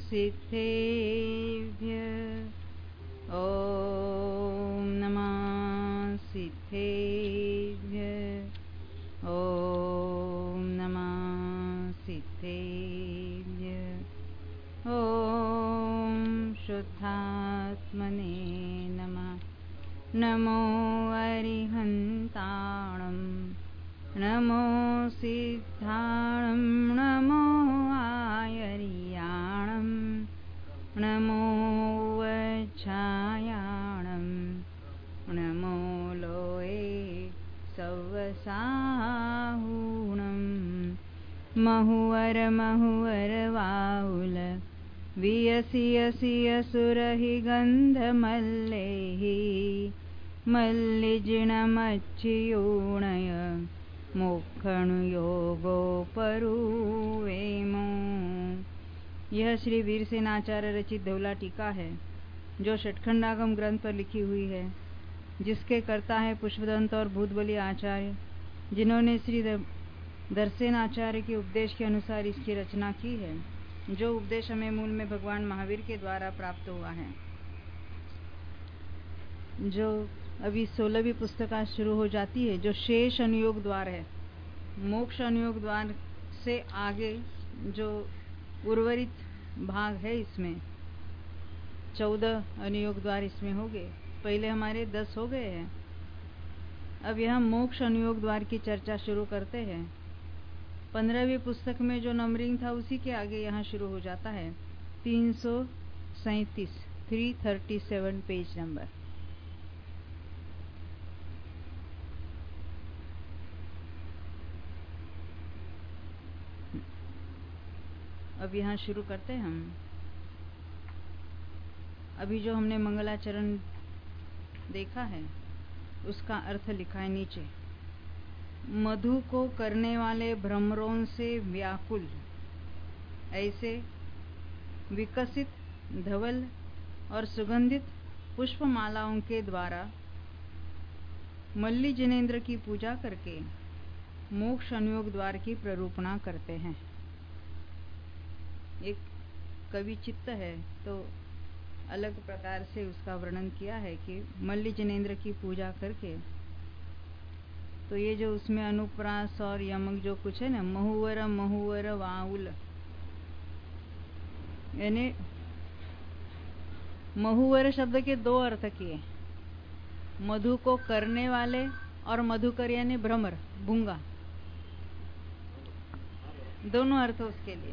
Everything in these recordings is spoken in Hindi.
सिद्धेभ्यः ॐ नमः सिद्धेभ्यः ॐ नमः सिद्धेभ्यः ॐ शुद्धात्मने नमः। नमो अरिहन्ताणं नमो सिद्धाणं नमो आयर्याणं नमो वच्छायाणं नमो लोये सवसाहुणं महुवर महुवर वाउल वियसियसिय सुरहि गन्धमल्लेः मल्लिजिणमच्चियोणय मोक्षणुयोगो परुवेमो। यह श्री वीरसेनाचार्य रचित धौला टीका है जो षटखंडागम ग्रंथ पर लिखी हुई है, जिसके कर्ता है पुष्पदंत और भूतबली आचार्य, जिन्होंने श्री दर्शनाचार्य के उपदेश के अनुसार इसकी रचना की है, जो उपदेश हमें मूल में भगवान महावीर के द्वारा प्राप्त हुआ है। जो अभी 16वीं पुस्तक आज शुरू हो जाती है, जो शेष अनुयोग द्वार है, मोक्ष अनुयोग द्वार से आगे जो उर्वरित भाग है, इसमें 14 अनुयोग द्वार इसमें हो गए। पहले हमारे 10 हो गए हैं। अब यहाँ मोक्ष अनुयोग द्वार की चर्चा शुरू करते हैं। 15वीं पुस्तक में जो नंबरिंग था उसी के आगे यहाँ शुरू हो जाता है। 337 पेज नंबर। अब यहाँ शुरू करते हैं हम। अभी जो हमने मंगलाचरण देखा है उसका अर्थ लिखा है नीचे। मधु को करने वाले भ्रमरों से व्याकुल ऐसे विकसित धवल और सुगंधित पुष्पमालाओं के द्वारा मल्ली जिनेन्द्र की पूजा करके मोक्ष अनुयोग द्वार की प्ररूपणा करते हैं। एक कवि चित्त है तो अलग प्रकार से उसका वर्णन किया है कि मल्ली जिनेन्द्र की पूजा करके, तो ये जो उसमें अनुप्रास और यमक जो कुछ है ना, महुवर महुवर वाउल, यानी महुवर शब्द के 2 अर्थ किए, मधु को करने वाले और मधुकर यानी भ्रमर भूंगा, दोनों अर्थ उसके लिए।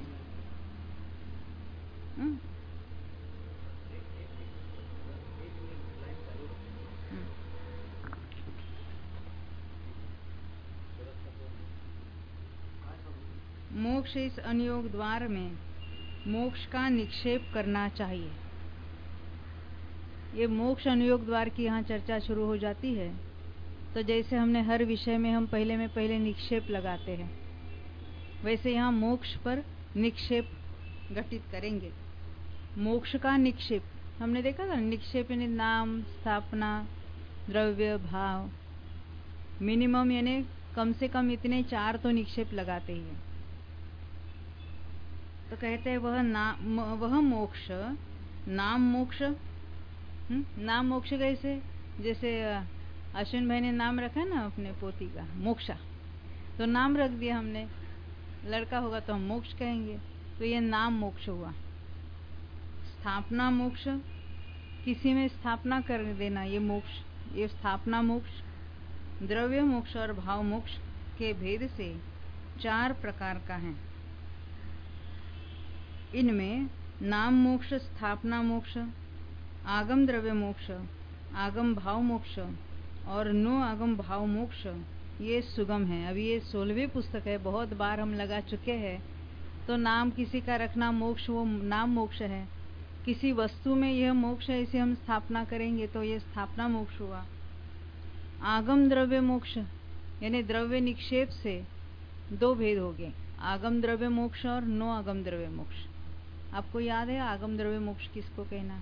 मोक्ष इस अनुयोग द्वार में मोक्ष का निक्षेप करना चाहिए। ये मोक्ष अनुयोग द्वार की यहाँ चर्चा शुरू हो जाती है, तो जैसे हमने हर विषय में हम पहले निक्षेप लगाते हैं, वैसे यहाँ मोक्ष पर निक्षेप घटित करेंगे। मोक्ष का निक्षेप हमने देखा था, निक्षेप यानी नाम, स्थापना, द्रव्य, भाव, मिनिमम यानी कम से कम इतने 4 तो निक्षेप लगाते ही हैं। तो कहते हैं वह मोक्ष नाम मोक्ष। नाम मोक्ष कैसे? जैसे अश्विन भाई ने नाम रखा ना अपने पोती का, मोक्षा, तो नाम रख दिया हमने, लड़का होगा तो हम मोक्ष कहेंगे, तो ये नाम मोक्ष हुआ। स्थापना मोक्ष, किसी में स्थापना कर देना, ये मोक्ष, ये स्थापना मोक्ष। द्रव्य मोक्ष और भाव मोक्ष के भेद से 4 प्रकार का है। इनमें नाम मोक्ष, स्थापना मोक्ष, आगम द्रव्य मोक्ष, आगम भाव मोक्ष और नो आगम भाव मोक्ष ये सुगम है। अभी ये 16वीं पुस्तक है, बहुत बार हम लगा चुके हैं। तो नाम किसी का रखना मोक्ष, वो नाम मोक्ष है। किसी वस्तु में यह मोक्ष है, इसे हम स्थापना करेंगे तो ये स्थापना मोक्ष हुआ। आगम द्रव्य मोक्ष यानी द्रव्य निक्षेप से 2 भेद हो गए, आगम द्रव्य मोक्ष और नो आगम द्रव्य मोक्ष। आपको याद है आगम द्रव्य मोक्ष किसको कहना?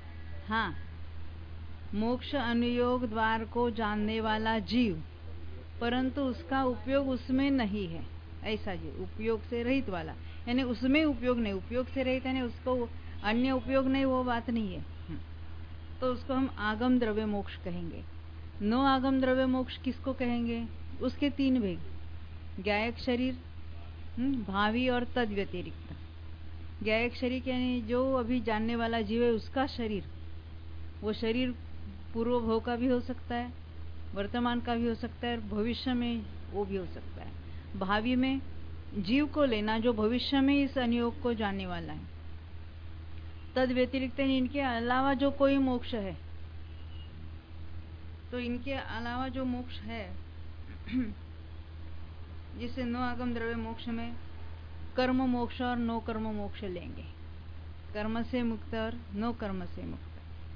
हाँ, मोक्ष अनुयोग द्वार को जानने वाला जीव, परंतु उसका उपयोग उसमें नहीं है, ऐसा जी उपयोग से रहित वाला, यानी उसमें उपयोग नहीं, उपयोग से रहित यानी उसको अन्य उपयोग नहीं, वो बात नहीं है। तो उसको हम आगम द्रव्य मोक्ष कहेंगे। नो आगम द्रव्य मोक्ष किसको कहेंगे? उसके तीन भेद, ज्ञायक शरीर, भावी और तद व्यतिरिक्त। ज्ञायक शरीर यानी जो अभी जानने वाला जीव है उसका शरीर, वो शरीर पूर्व भव का भी हो सकता है, वर्तमान का भी हो सकता है, और भविष्य में वो भी हो सकता है। भावी में जीव को लेना जो भविष्य में इस अनियोग को जानने वाला है। तद व्यतिरिक्त इनके अलावा जो कोई मोक्ष है, तो इनके अलावा जो मोक्ष है जिसे नो आगम द्रव्य मोक्ष में कर्म मोक्ष और नो कर्म मोक्ष लेंगे। कर्म से मुक्त और नो कर्म से मुक्त।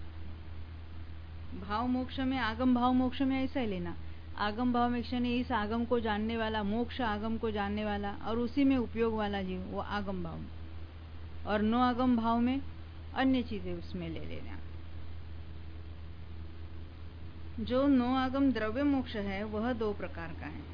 भाव मोक्ष में, आगम भाव मोक्ष में ऐसा ही लेना। आगम भाव मोक्ष ने इस आगम को जानने वाला, मोक्ष आगम को जानने वाला और उसी में उपयोग वाला जीव, वो आगम भाव में। और नो आगम भाव में अन्य चीजें उसमें ले लेना। जो नो आगम द्रव्य मोक्ष है वह दो प्रकार का है,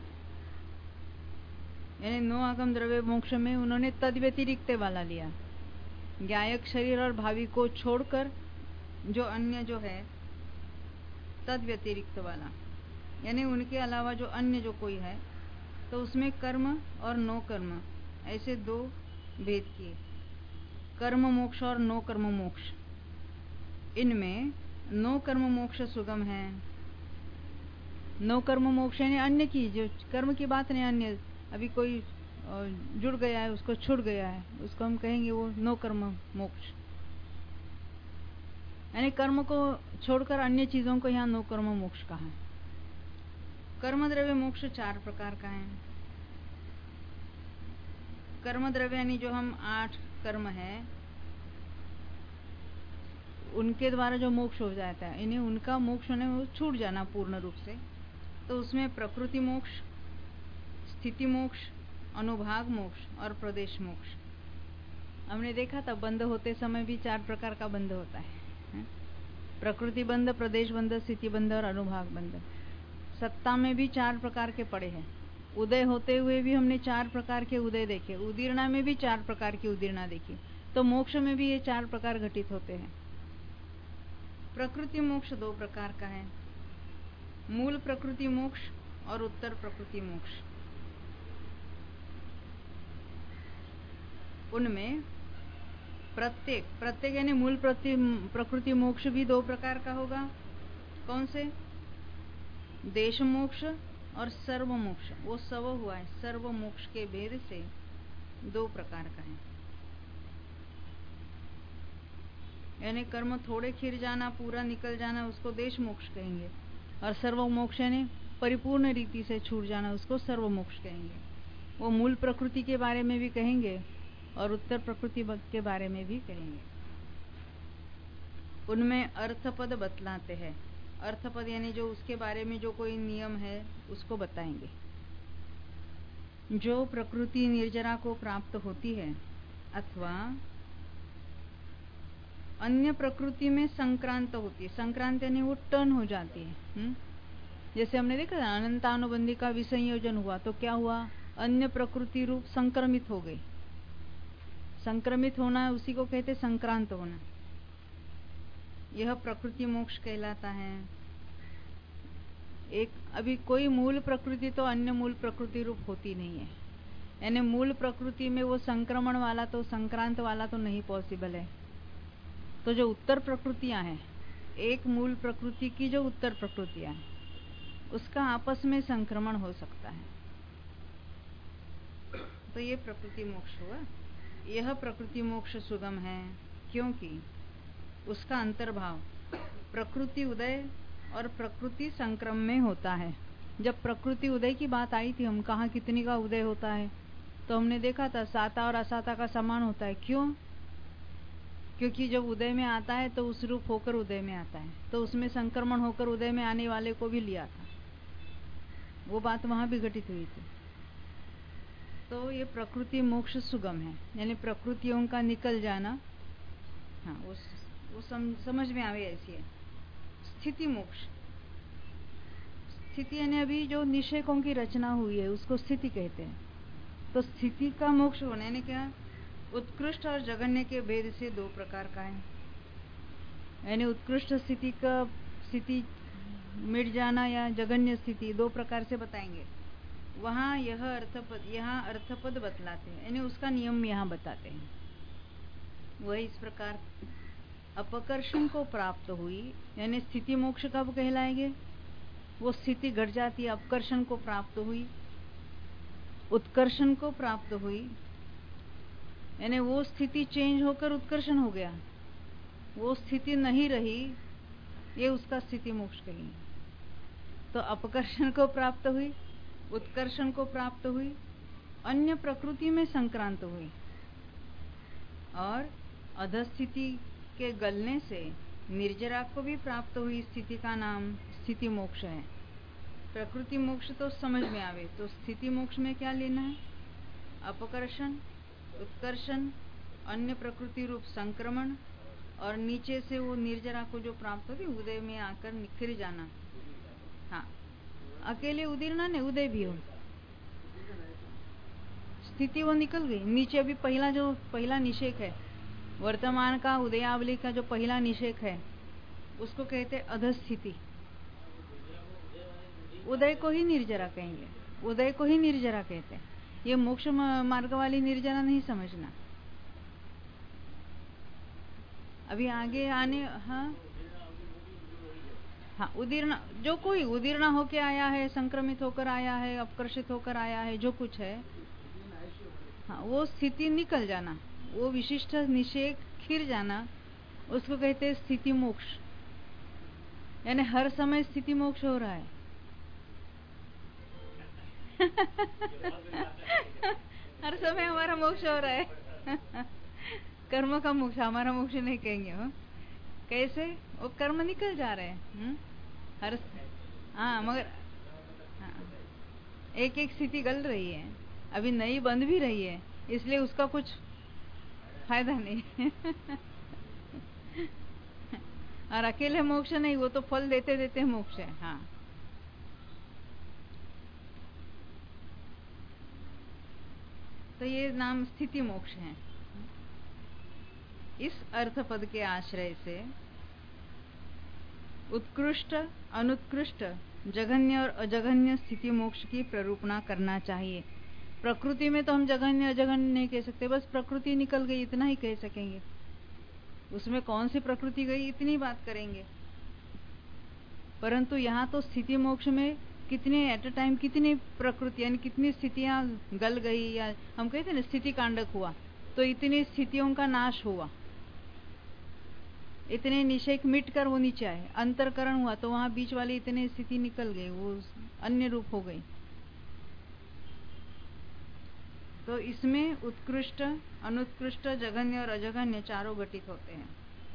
यानी नो आगम द्रव्य मोक्ष में उन्होंने तद व्यतिरिक्त वाला लिया, ज्ञायक शरीर और भावी को छोड़कर जो अन्य जो है तद व्यतिरिक्त वाला, यानी उनके अलावा जो अन्य जो कोई है, तो उसमें कर्म और नो कर्म ऐसे दो भेद किए, कर्म मोक्ष और नो कर्म मोक्ष। इनमें नो कर्म मोक्ष सुगम है। नो कर्म मोक्ष यानी अन्य की, जो कर्म की बात नहीं, अन्य अभी कोई जुड़ गया है, उसको छूट गया है, उसको हम कहेंगे वो नो कर्म मोक्ष, यानी कर्म को छोड़कर अन्य चीजों को यहाँ नो कर्म मोक्ष कहा है। कर्म द्रव्य मोक्ष चार प्रकार का है। कर्म द्रव्य यानी जो हम 8 कर्म है उनके द्वारा जो मोक्ष हो जाता है, इन्हें उनका मोक्ष होने में छूट जाना पूर्ण रूप से, तो उसमें प्रकृति मोक्ष, स्थिति मोक्ष, अनुभाग मोक्ष और प्रदेश मोक्ष। हमने देखा था बंध होते समय भी 4 प्रकार का बंध होता है, प्रकृति बंध, प्रदेश बंध, स्थिति बंध और अनुभाग बंध। सत्ता में भी 4 प्रकार के पड़े हैं। उदय होते हुए भी हमने 4 प्रकार के उदय देखे, उदीर्णा में भी 4 प्रकार की उदीर्णा देखी, तो मोक्ष में भी ये 4 प्रकार घटित होते हैं। प्रकृति मोक्ष 2 प्रकार का है, मूल प्रकृति मोक्ष और उत्तर प्रकृति मोक्ष। उनमें प्रत्येक यानी मूल प्रकृति मोक्ष भी 2 प्रकार का होगा। कौन से? देश मोक्ष और सर्व मोक्ष। वो सव हुआ है, सर्व मोक्ष के भेद से 2 प्रकार का है, यानी कर्म थोड़े खिर जाना, पूरा निकल जाना, उसको देश मोक्ष कहेंगे, और सर्व मोक्ष यानी परिपूर्ण रीति से छूट जाना, उसको सर्व मोक्ष कहेंगे। वो मूल प्रकृति के बारे में भी कहेंगे और उत्तर प्रकृति के बारे में भी कहेंगे। उनमें अर्थपद बतलाते हैं। अर्थपद यानी जो उसके बारे में जो कोई नियम है उसको बताएंगे। जो प्रकृति निर्जरा को प्राप्त होती है अथवा अन्य प्रकृति में संक्रांत होती है, संक्रांत यानी वो टर्न हो जाती है। जैसे हमने देखा था अनंतानुबंधी का विसंयोजन हुआ तो क्या हुआ, अन्य प्रकृति रूप संक्रमित हो गई। संक्रमित होना उसी को कहते संक्रांत होना। यह प्रकृति मोक्ष कहलाता है। एक अभी कोई मूल प्रकृति तो अन्य मूल प्रकृति रूप होती नहीं है, यानी मूल प्रकृति में वो संक्रमण वाला तो संक्रांत वाला तो नहीं पॉसिबल है। तो जो उत्तर प्रकृतियां हैं, एक मूल प्रकृति की जो उत्तर प्रकृतियां हैं, उसका आपस में संक्रमण हो सकता है, तो ये प्रकृति मोक्ष हुआ। यह प्रकृति मोक्ष सुगम है क्योंकि उसका अंतर्भाव प्रकृति उदय और प्रकृति संक्रम में होता है। जब प्रकृति उदय की बात आई थी, हम कहा कितनी का उदय होता है, तो हमने देखा था साता और असाता का समान होता है। क्यों? क्योंकि जब उदय में आता है तो उस रूप होकर उदय में आता है, तो उसमें संक्रमण होकर उदय में आने वाले को भी लिया था। वो बात वहां भी घटित हुई थी। तो ये प्रकृति मोक्ष सुगम है, यानी प्रकृतियों का निकल जाना। हाँ, वो समझ में आवे ऐसी है। स्थिति मोक्ष, स्थिति यानी अभी जो निषेकों की रचना हुई है उसको स्थिति कहते हैं। तो स्थिति का मोक्ष होने ने क्या, उत्कृष्ट और जघन्य के भेद से दो प्रकार का है। यानी उत्कृष्ट स्थिति का स्थिति मिट जाना या जघन्य स्थिति दो प्रकार से बताएंगे। वहां यह अर्थपद, यहाँ अर्थपद बतलाते हैं, यानी उसका नियम यहाँ बताते हैं। वह इस प्रकार अपकर्षण को प्राप्त हुई, यानी स्थिति मोक्ष कब कहलाएंगे, वो स्थिति घट जाती है, अपकर्षण को प्राप्त हुई, उत्कर्षण को प्राप्त हुई, यानी वो स्थिति चेंज होकर उत्कर्षण हो गया, वो स्थिति नहीं रही, ये उसका स्थिति मोक्ष कहेंगे। तो अपकर्षण को प्राप्त हुई, उत्कर्षण को प्राप्त हुई, अन्य प्रकृति में संक्रांत हुई, और अधस्थिति के गलने से निर्जरा को भी प्राप्त हुई स्थिति का नाम स्थिति मोक्ष है। प्रकृति मोक्ष तो समझ में आवे, तो स्थिति मोक्ष में क्या लेना है, अपकर्षण, उत्कर्षण, अन्य प्रकृति रूप संक्रमण, और नीचे से वो निर्जरा को जो प्राप्त होती, उदय में आकर निखिर जाना। हाँ, अकेले उदीरना नहीं, उदय भी हो, स्थिति वो निकल गई नीचे। अभी पहला निषेक है, वर्तमान का उदयावली का जो पहला निषेक है उसको कहते अधस्थिति। उदय को ही निर्जरा कहेंगे, उदय को ही निर्जरा कहते हैं। ये मोक्ष मार्ग वाली निर्जरा नहीं समझना। अभी आगे आने, हाँ उदीर्ण, जो कोई उदीर्ण होके आया है, संक्रमित होकर आया है, अपकर्षित होकर आया है, जो कुछ है, हाँ वो स्थिति निकल जाना, वो विशिष्ट निषेक खिर जाना, उसको कहते हैं स्थिति मोक्ष। यानी हर समय स्थिति मोक्ष हो रहा है। हर समय हमारा मोक्ष हो रहा है। कर्म का मोक्ष, हमारा मोक्ष नहीं कहेंगे हो। कैसे, वो कर्म निकल जा रहे हैं हर, हाँ मगर हाँ, एक एक स्थिति गल रही है, अभी नई बंद भी रही है, इसलिए उसका कुछ फायदा नहीं। और अकेले मोक्ष नहीं, वो तो फल देते देते मोक्ष है। हाँ, तो ये नाम स्थिति मोक्ष है। इस अर्थपद के आश्रय से उत्कृष्ट, अनुत्कृष्ट, जघन्य और अजघन्य स्थिति मोक्ष की प्ररूपणा करना चाहिए। प्रकृति में तो हम जघन्य अजघन्य नहीं कह सकते, बस प्रकृति निकल गई इतना ही कह सकेंगे। उसमें कौन सी प्रकृति गई इतनी बात करेंगे। परंतु यहाँ तो स्थिति मोक्ष में कितने एट अ टाइम कितनी प्रकृति यानी कितनी स्थितियां गल गई, या हम कहते हैं ना स्थिति कांडक हुआ, तो इतनी स्थितियों का नाश हुआ, इतने निषेक मिट कर वो नीचे आए, अंतरकरण हुआ तो वहां बीच वाली इतनी स्थिति निकल गई, वो अन्य रूप हो गई। तो इसमें उत्कृष्ट, अनुत्कृष्ट, जघन्य और अजघन्य चारों घटित होते हैं।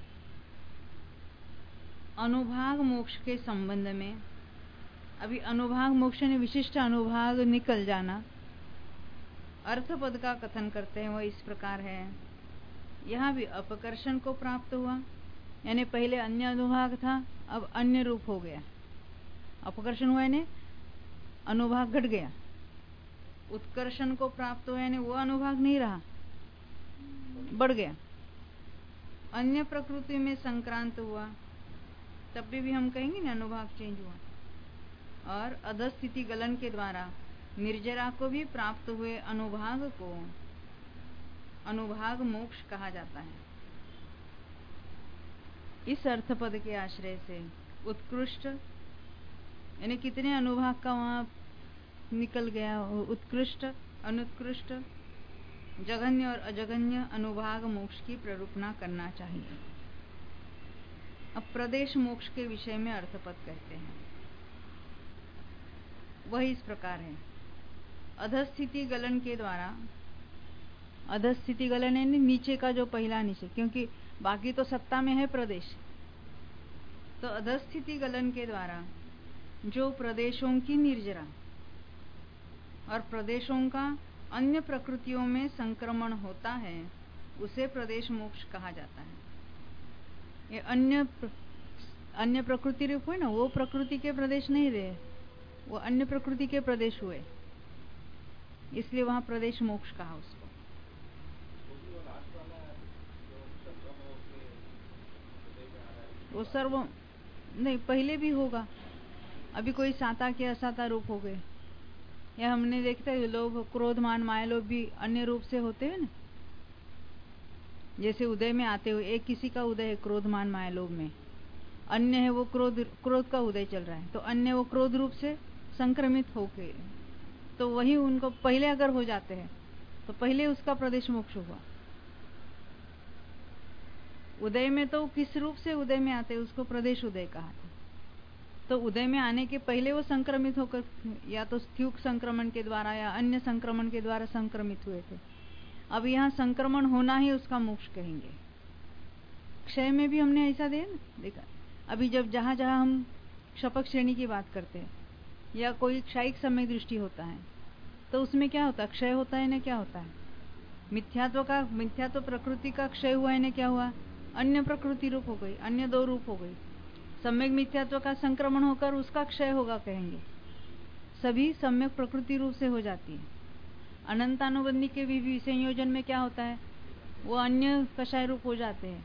अनुभाग मोक्ष के संबंध में, अभी अनुभाग मोक्ष ने विशिष्ट अनुभाग निकल जाना, अर्थपद का कथन करते हैं। वह इस प्रकार है, यहाँ भी अपकर्षण को प्राप्त हुआ, यानी पहले अन्य अनुभाग था, अब अन्य रूप हो गया। अपकर्षण हुआ यानी अनुभाग घट गया। उत्कर्षण को प्राप्त हुआ यानी वो अनुभाग नहीं रहा, बढ़ गया। अन्य प्रकृति में संक्रांत हुआ, तब भी हम कहेंगे ना अनुभाग चेंज हुआ। और अधस्थिति गलन के द्वारा निर्जरा को भी प्राप्त हुए अनुभाग को अनुभाग मोक्ष कहा जाता है। इस अर्थपद के आश्रय से उत्कृष्ट यानी कितने अनुभाग का वहां निकल गया, उत्कृष्ट, अनुत्कृष्ट, जघन्य और अजघन्य अनुभाग मोक्ष की प्ररूपणा करना चाहिए। अब प्रदेश मोक्ष के विषय में अर्थपद कहते हैं। वह इस प्रकार है, अधस्थिति गलन के द्वारा, अधस्थिति गलन यानी नीचे का जो पहला नीचे, क्योंकि बाकी तो सत्ता में है प्रदेश, तो अधस्थिति गलन के द्वारा जो प्रदेशों की निर्जरा और प्रदेशों का अन्य प्रकृतियों में संक्रमण होता है, उसे प्रदेश मोक्ष कहा जाता है। ये अन्य प्रकृति रूप है ना, वो प्रकृति के प्रदेश नहीं रहे, वो अन्य प्रकृति के प्रदेश हुए, इसलिए वहां प्रदेश मोक्ष कहा उसको। वो सर्व नहीं, पहले भी होगा। अभी कोई साता के असाता रूप हो गए, या हमने देखते हैं लोभ क्रोध मान माया लोभ भी अन्य रूप से होते हैं ना। जैसे उदय में आते हुए एक किसी का उदय है क्रोध मान माया लोभ में, अन्य है वो क्रोध का उदय चल रहा है, तो अन्य वो क्रोध रूप से संक्रमित होके, तो वही उनको पहले अगर हो जाते हैं तो पहले उसका प्रदेश मोक्ष हुआ। उदय में तो किस रूप से उदय में आते हैं उसको प्रदेश उदय कहा था। तो उदय में आने के पहले वो संक्रमित होकर या तो स्थूक संक्रमण के द्वारा या अन्य संक्रमण के द्वारा संक्रमित हुए थे। अब यहाँ संक्रमण होना ही उसका मोक्ष कहेंगे। क्षय में भी हमने ऐसा देखा। अभी जब जहां हम शपथ श्रेणी की बात करते हैं या कोई क्षयिक समय दृष्टि होता है, तो उसमें क्या होता है? क्षय होता है ना, क्या होता है? मिथ्यात्व प्रकृति का क्षय हुआ है ना, क्या हुआ? अन्य प्रकृति रूप हो गई, अन्य दो रूप हो गई। सम्यक मिथ्यात्व का संक्रमण होकर उसका क्षय होगा कहेंगे। सभी सम्यक प्रकृति रूप से हो जाती है। अनंतानुबंधी के भी विसंयोजन में क्या होता है? वो अन्य कषाय रूप हो जाते हैं।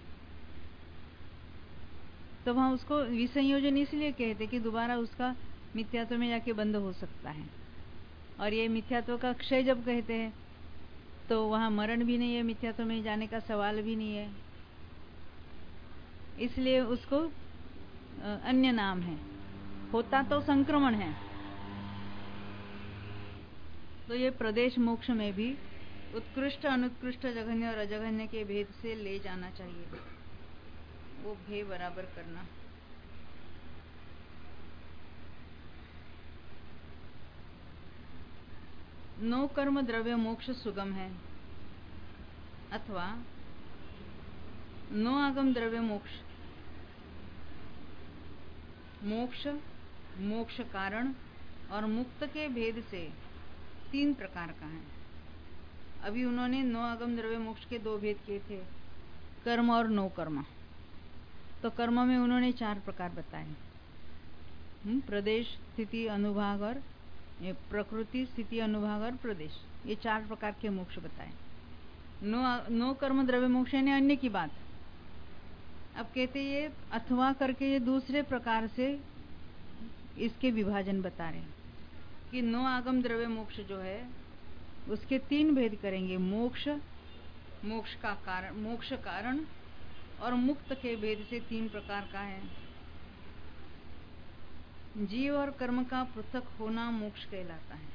तो वहां उसको विसंयोजन इसलिए कहते कि दोबारा उसका मिथ्यात्व में जाके बंद हो सकता है। और ये मिथ्यात्व का क्षय जब कहते हैं तो वहां मरण भी नहीं है, मिथ्यात्व में जाने का सवाल भी नहीं है, इसलिए उसको अन्य नाम है। होता तो संक्रमण है। तो ये प्रदेश मोक्ष में भी उत्कृष्ट अनुत्कृष्ट जघन्य और अजघन्य के भेद से ले जाना चाहिए, वो भेद बराबर करना। नो कर्म द्रव्य मोक्ष सुगम है, अथवा नो आगम द्रव्य मोक्ष। मोक्ष, मोक्ष कारण और मुक्त के भेद से 3 प्रकार का है। अभी उन्होंने नो आगम द्रव्य मोक्ष के 2 भेद किए थे, कर्म और नो कर्म। तो कर्म में उन्होंने 4 प्रकार बताए, प्रदेश, स्थिति, अनुभाग और प्रकृति, स्थिति, अनुभाग और प्रदेश। ये 4 प्रकार के मोक्ष बताए। नो कर्म द्रव्य मोक्ष यानी अन्य की बात। अब कहते ये अथवा करके ये दूसरे प्रकार से इसके विभाजन बता रहे हैं कि नो आगम द्रव्य मोक्ष जो है उसके 3 भेद करेंगे। मोक्ष, मोक्ष का कारण, मोक्ष कारण और मुक्त के भेद से 3 प्रकार का है। जीव और कर्म का पृथक होना मोक्ष कहलाता है।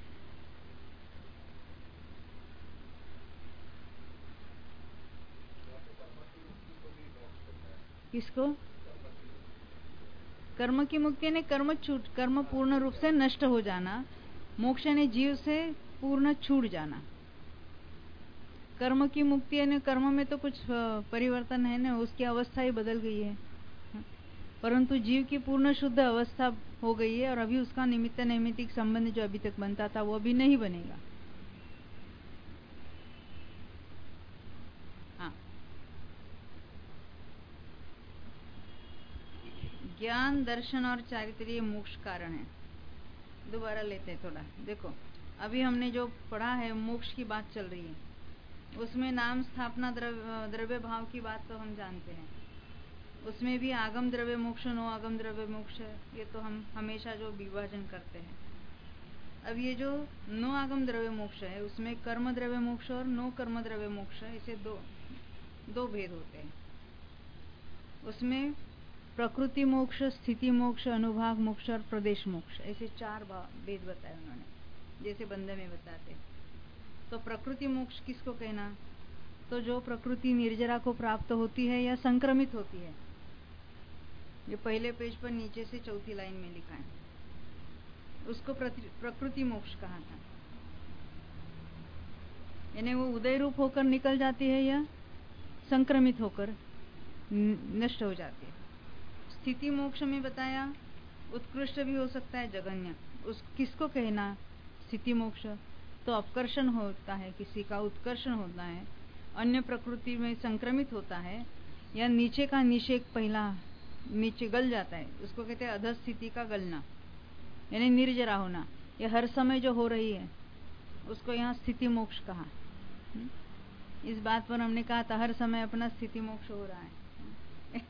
किसको? कर्म की मुक्ति ने कर्म पूर्ण रूप से नष्ट हो जाना। मोक्ष ने जीव से पूर्ण छूट जाना। कर्म की मुक्ति ने कर्म में तो कुछ परिवर्तन है ना, उसकी अवस्था ही बदल गई है, परंतु जीव की पूर्ण शुद्ध अवस्था हो गई है और अभी उसका निमित्त नैमित्तिक संबंध जो अभी तक बनता था वो अभी नहीं बनेगा। हाँ, ज्ञान, दर्शन और चारित्र्य मोक्ष कारण है। दोबारा लेते हैं थोड़ा। देखो, अभी हमने जो पढ़ा है मोक्ष की बात चल रही है, उसमें नाम स्थापना द्रव्य भाव की बात तो हम जानते हैं। उसमें भी आगम द्रव्य मोक्ष, नो आगम द्रव्य मोक्ष, ये तो हम हमेशा जो विभाजन करते हैं। अब ये जो नो आगम द्रव्य मोक्ष है उसमें कर्म द्रव्य मोक्ष और नो कर्म द्रव्य मोक्ष, ऐसे दो भेद होते हैं। उसमें प्रकृति मोक्ष, स्थिति मोक्ष, अनुभाग मोक्ष और प्रदेश मोक्ष, ऐसे 4 भेद बताए उन्होंने, जैसे बंधे में बताते। तो प्रकृति मोक्ष किसको कहना? तो जो प्रकृति निर्जरा को प्राप्त होती है या संक्रमित होती है। ये पहले पेज पर नीचे से 4थी लाइन में लिखा है, उसको प्रकृति मोक्ष कहा था। यानी वो उदय रूप होकर निकल जाती है या संक्रमित होकर नष्ट हो जाती है। स्थिति मोक्ष में बताया उत्कृष्ट भी हो सकता है, जघन्य। उस किसको कहना स्थिति मोक्ष? तो अपकर्षण होता है, किसी का उत्कर्षण होता है, अन्य प्रकृति में संक्रमित होता है, या नीचे का निषेक पहला नीचे गल जाता है, उसको कहते हैं अधस्थिति का गलना। यानी निर्जरा होना, ये हर समय जो हो रही है उसको यहाँ स्थिति मोक्ष कहा। इस बात पर हमने कहा था हर समय अपना स्थिति मोक्ष हो रहा है।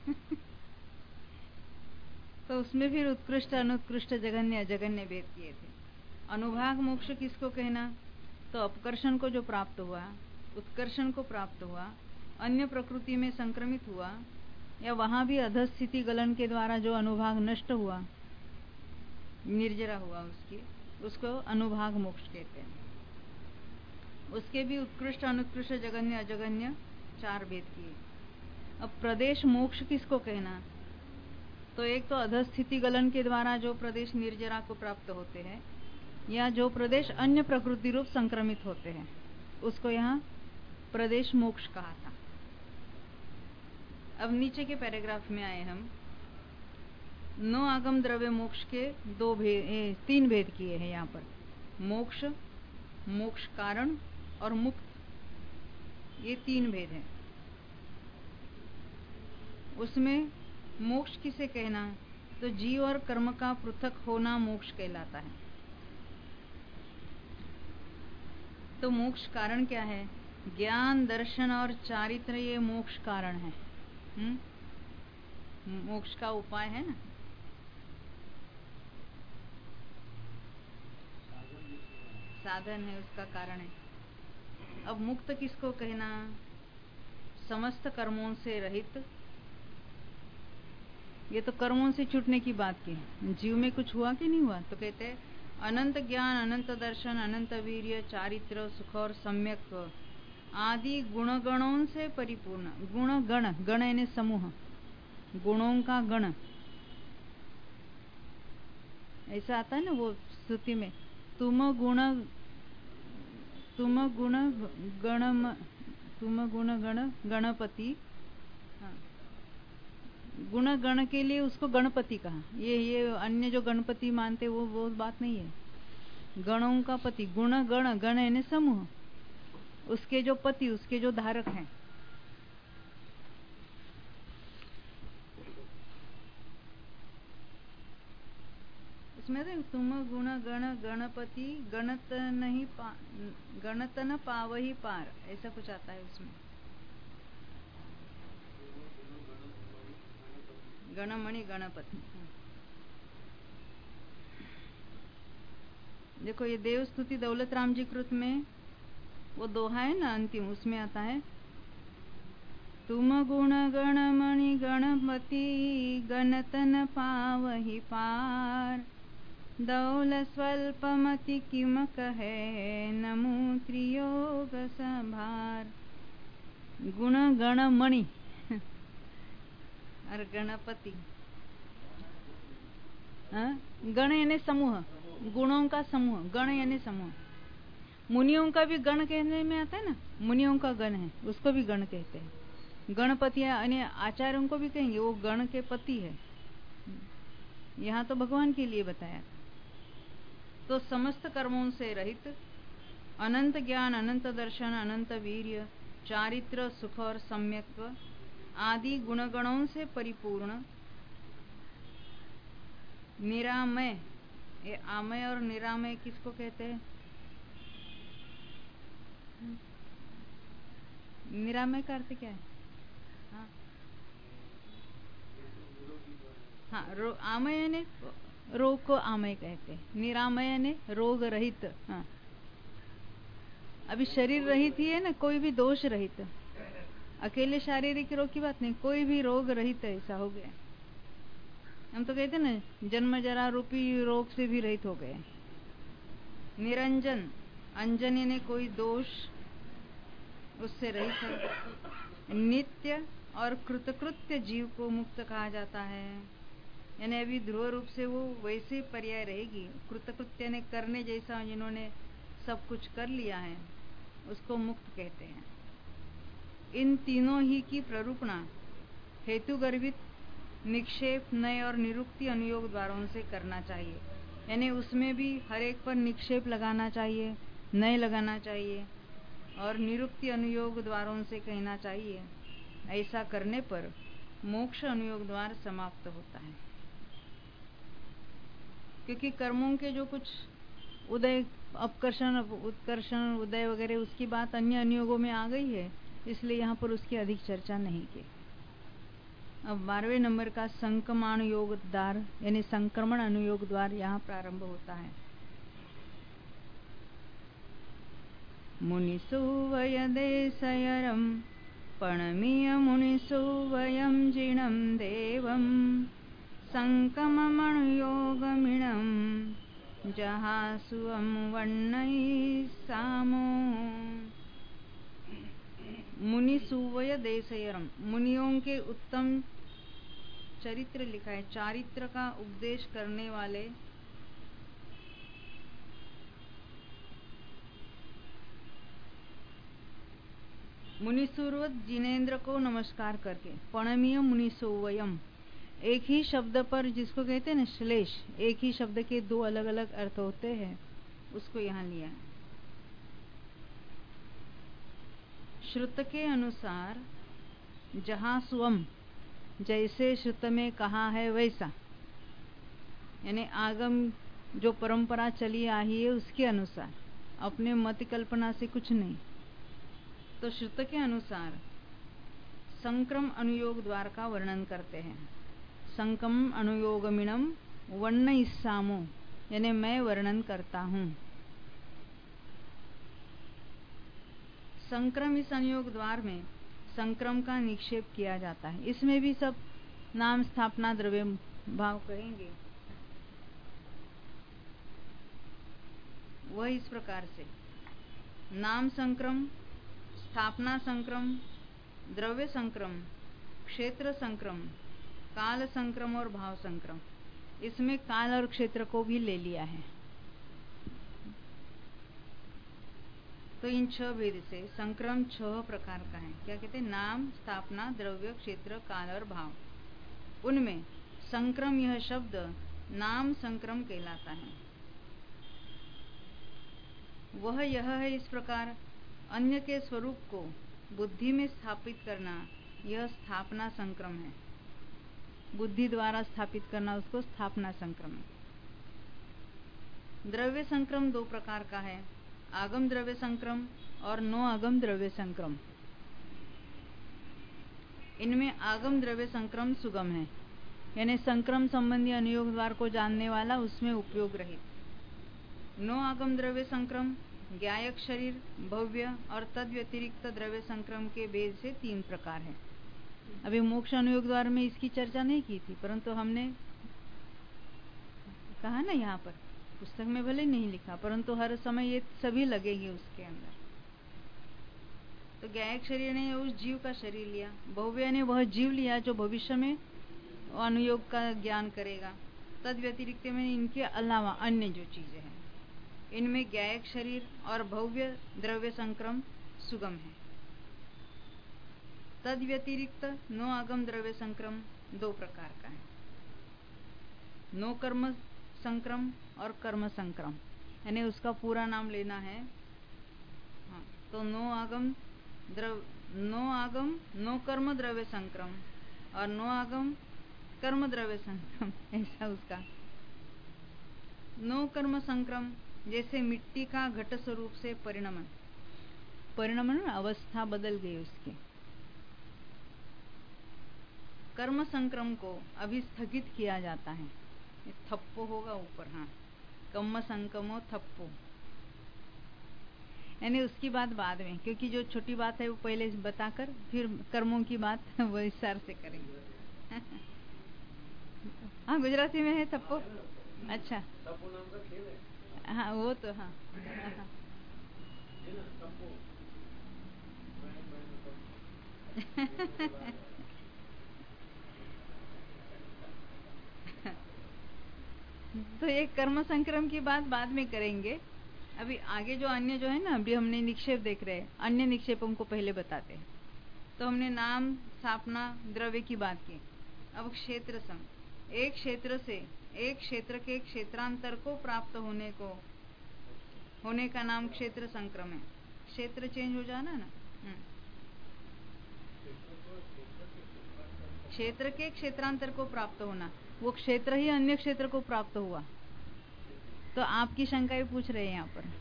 तो उसमें फिर उत्कृष्ट अनुत्कृष्ट जघन्य अजघन्य भेद किए थे। अनुभाग मोक्ष किसको कहना, तो अपकर्षण को जो प्राप्त हुआ, उत्कर्षण को प्राप्त हुआ, अन्य प्रकृति में संक्रमित हुआ, या वहां भी अधस्थिति गलन के द्वारा जो अनुभाग नष्ट हुआ, निर्जरा हुआ उसको अनुभाग मोक्ष कहते हैं। उसके भी उत्कृष्ट अनुत्कृष्ट जघन्य अजघन्य 4 भेद किए। अब प्रदेश मोक्ष किसको कहना, तो एक तो अधस्थिति गलन के द्वारा जो प्रदेश निर्जरा को प्राप्त होते हैं, या जो प्रदेश अन्य प्रकृति रूप संक्रमित होते हैं, उसको यहाँ प्रदेश मोक्ष कहा था। अब नीचे के पैराग्राफ में आए हम। नो आगम द्रव्य मोक्ष के 3 भेद किए हैं यहाँ पर। मोक्ष, मोक्ष कारण और मुक्त, ये 3 भेद हैं। उसमें मोक्ष किसे कहना, तो जीव और कर्म का पृथक होना मोक्ष कहलाता है। तो मोक्ष कारण क्या है, ज्ञान, दर्शन और चारित्र, ये मोक्ष कारण है। मोक्ष का उपाय है ना। साधन है, उसका कारण है। अब मुक्त किसको कहना, समस्त कर्मों से रहित। ये तो कर्मों से छूटने की बात की है, जीव में कुछ हुआ कि नहीं हुआ, तो कहते हैं अनंत ज्ञान, अनंत दर्शन, अनंत वीर्य, चारित्र, सुख और सम्यक आदि गुणगणों से परिपूर्ण। गुण गण, गण यानी समूह, गुणों का गण, ऐसा आता है ना वो स्तुति में, तुम गुण गण गणपति। हाँ, गुण गण के लिए उसको गणपति कहा। ये अन्य जो गणपति मानते वो बात नहीं है। गणों का पति, गुण गण, गण यानी समूह, उसके जो पति, उसके जो धारक हैं। इसमें तो तुम गुण गण गणपति गणत नहीं गणत न पावही पार, ऐसा कुछ आता है उसमें। गणमणि गणपति। देखो ये देव स्तुति दौलत राम जी कृत में वो दोहा है ना अंतिम, उसमें आता है तुम गुण गणमणि गणपति गणत न पावही पार, दौल स्वल्पमति किम कहे नमो त्रियोग संभार। गुण गणमणि और गणपति, गण यानी समूह, गुणों का समूह, गण यानी समूह। मुनियों का भी गण कहने में आता है ना, मुनियों का गण है, उसको भी गण कहते हैं। गणपति यानी आचार्यों को भी कहेंगे, वो गण के पति है। यहाँ तो भगवान के लिए बताया। तो समस्त कर्मों से रहित, अनंत ज्ञान, अनंत दर्शन, अनंत वीर्य, चारित्र, सुख और सम्यक्त्व आदि गुणगणों से परिपूर्ण, निरामय। ये आमय और निरामय किसको कहते हैं, निरामय का अर्थ क्या है? हाँ, आमय यानी रोग को आमय कहते हैं, निरामय यानी रोग रहित। हाँ, अभी शरीर रहित ही है ना, कोई भी दोष रहित, अकेले शारीरिक रोग की बात नहीं, कोई भी रोग रहित ऐसा हो गया। हम तो कहते ना जन्म जरा रूपी रोग से भी रहित हो गए। निरंजन, अंजन यानी कोई दोष उससे रहित है। नित्य और कृतकृत्य जीव को मुक्त कहा जाता है, यानी अभी ध्रुव रूप से वो वैसे पर्याय रहेगी। कृतकृत्य ने करने जैसा, जिन्होंने सब कुछ कर लिया है, उसको मुक्त कहते हैं। इन तीनों ही की प्ररूपणा हेतु गर्भित निक्षेप, नय और निरुक्ति अनुयोग द्वारों से करना चाहिए। यानी उसमें भी हर एक पर निक्षेप लगाना चाहिए, नय लगाना चाहिए और निरुक्ति अनुयोग द्वारों से कहना चाहिए। ऐसा करने पर मोक्ष अनुयोग द्वार समाप्त होता है। क्योंकि कर्मों के जो कुछ उदय, अपकर्षण, उत्कर्षण, उदय वगैरह उसकी बात अन्य अनुयोगों में आ गई है, इसलिए यहाँ पर उसकी अधिक चर्चा नहीं की। अब 12वें नंबर का संक्रमण योग द्वार यानी संक्रमण अनुयोग द्वार यहाँ प्रारंभ होता है। मुनिसु वयदेशयरं प्रणमीय मुनिसु वयं जिनं देवं संकममनुयोगमिणं जहासुअं वर्णयि सामो। मुनिसुवय देशयरम, मुनियों के उत्तम चरित्र लिखा है, चारित्र का उपदेश करने वाले मुनिसुरवत जिनेन्द्र को नमस्कार करके। प्रणमीय मुनिसोवयम, एक ही शब्द पर जिसको कहते हैं ना श्लेष, एक ही शब्द के दो अलग अलग अर्थ होते हैं, उसको यहाँ लिया है। श्रुत के अनुसार जहाँ स्वम, जैसे श्रुत में कहा है वैसा, यानी आगम जो परंपरा चली आई है उसके अनुसार, अपने मत कल्पना से कुछ नहीं। तो श्रुत के अनुसार संक्रम अनुयोग द्वार का वर्णन करते हैं। संक्रम अनुयोगमिणम वर्ण इस्सामो, यानी मैं वर्णन करता हूँ। संक्रम इस अनुयोग द्वार में संक्रम का निक्षेप किया जाता है। इसमें भी सब नाम स्थापना द्रव्य भाव कहेंगे। वह इस प्रकार से नाम संक्रम, स्थापना संक्रम, द्रव्य संक्रम, क्षेत्र संक्रम, काल संक्रम और भाव संक्रम, इसमें काल और क्षेत्र को भी ले लिया है। तो इन 6 भेद से संक्रम 6 प्रकार का है। क्या कहते हैं? नाम, स्थापना, द्रव्य, क्षेत्र, काल और भाव। उनमें संक्रम यह शब्द नाम संक्रम कहलाता है। वह यह है इस प्रकार अन्य के स्वरूप को बुद्धि में स्थापित करना, यह स्थापना संक्रम है। बुद्धि द्वारा स्थापित करना उसको स्थापना संक्रम है। द्रव्य संक्रम 2 प्रकार का है, आगम द्रव्य संक्रम और नो आगम द्रव्य संक्रम। इनमें आगम द्रव्य संक्रम सुगम है, यानी संक्रम संबंधी अनुयोग द्वार को जानने वाला, उसमें उपयोग रहित। नो आगम द्रव्य संक्रम ज्ञायक शरीर, भव्य और तद व्यतिरिक्त द्रव्य संक्रम के भेद से 3 प्रकार है। अभी मोक्ष अनुयोग द्वार में इसकी चर्चा नहीं की थी, परंतु हमने कहा ना, यहाँ पर पुस्तक में भले नहीं लिखा, परंतु हर समय ये सभी लगेंगे उसके अंदर। तो ज्ञायक शरीर ने उस जीव का शरीर लिया, भव्य ने वह जीव लिया जो भविष्य में अनुयोग का ज्ञान करेगा। तद व्यतिरिक्त में इनके अलावा अन्य जो चीजें हैं, इनमें ज्ञायक शरीर और भव्य द्रव्य संक्रम सुगम है। तद व्यतिरिक्त नो आगम द्रव्य संक्रम 2 प्रकार का है, नो कर्म संक्रम और कर्म संक्रम, यानी उसका पूरा नाम लेना है। हाँ, तो नो कर्म द्रव्य संक्रम और नो आगम कर्म द्रव्य संक्रम, ऐसा उसका। नो कर्म संक्रम जैसे मिट्टी का घट स्वरूप से परिणमन अवस्था बदल गई उसकी। कर्म संक्रम को अभी स्थगित किया जाता है, थप्पो होगा ऊपर। हाँ, कम्म संक्रमो थप्पो, यानी उसकी बात बाद में, क्योंकि जो छोटी बात है वो पहले बताकर फिर कर्मों की बात विस्तार से करेंगे। हाँ, गुजराती में है थप्पो। अच्छा, हाँ वो तो हाँ, तो ये कर्म संक्रम की बात बाद में करेंगे। अभी आगे जो अन्य जो है ना, अभी हमने निक्षेप देख रहे हैं, अन्य निक्षेपों को पहले बताते हैं। तो हमने नाम, स्थापना, द्रव्य की बात की। अब क्षेत्र सम, एक क्षेत्र से एक क्षेत्र के क्षेत्रांतर को प्राप्त होने का नाम क्षेत्र संक्रम है। क्षेत्र चेंज हो जाना ना, क्षेत्र के क्षेत्रांतर को प्राप्त होना, वो क्षेत्र ही अन्य क्षेत्र को प्राप्त हुआ, तो आपकी शंका ही पूछ रहे हैं यहाँ पर।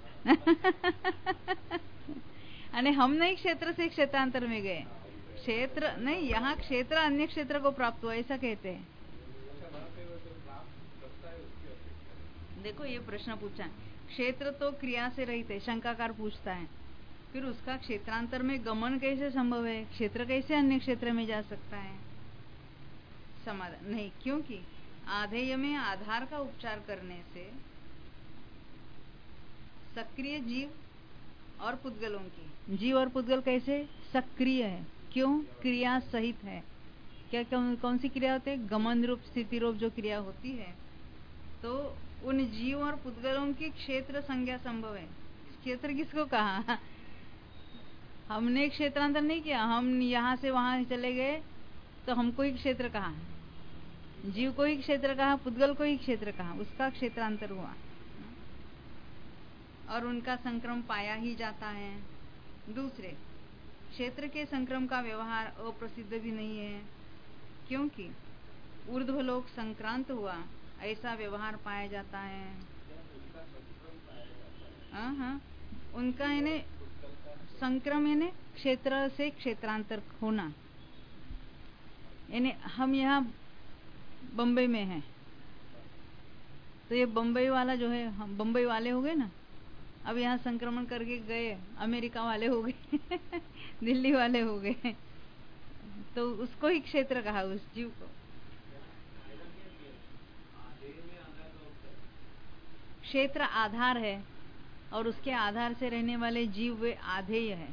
अरे हम नहीं क्षेत्र से क्षेत्रांतर में गए, क्षेत्र नहीं, यहाँ क्षेत्र अन्य क्षेत्र को प्राप्त हुआ ऐसा कहते हैं। देखो ये प्रश्न पूछा है, क्षेत्र तो क्रिया से रहित है, शंकाकार पूछता है, फिर उसका क्षेत्रांतर में गमन कैसे संभव है, क्षेत्र कैसे अन्य क्षेत्र में जा सकता है? समाधान नहीं, क्योंकि आधेय में आधार का उपचार करने से सक्रिय जीव और पुद्गलों की, जीव और पुद्गल कैसे सक्रिय है, क्यों? क्रिया सहित है। क्या कौन सी क्रिया होती है? गमन रूप स्थिति रूप जो क्रिया होती है, तो उन जीव और पुद्गलों की क्षेत्र संज्ञा संभव है। क्षेत्र किसको कहा? हमने क्षेत्रांतर नहीं किया, हम यहाँ से वहां चले गए तो हमको ही क्षेत्र कहा, जीव को ही क्षेत्र कहा, पुद्गल को ही क्षेत्र कहा, उसका क्षेत्रांतर हुआ और उनका संक्रम पाया ही जाता है। दूसरे, क्षेत्र के संक्रम का व्यवहार अप्रसिद्ध भी नहीं है, क्योंकि ऊर्ध्वलोक संक्रांत हुआ ऐसा व्यवहार पाया जाता है। हाँ, उनका यानी संक्रम यानी क्षेत्र से क्षेत्रांतर होना, यानी हम यहाँ बम्बई में हैं तो ये बम्बई वाला जो है, हम बम्बई वाले हो गए ना, अब यहाँ संक्रमण करके गए, अमेरिका वाले हो गए दिल्ली वाले हो गए, तो उसको ही क्षेत्र कहा, उस जीव को। क्षेत्र आधार है और उसके आधार से रहने वाले जीव वे आधेय है,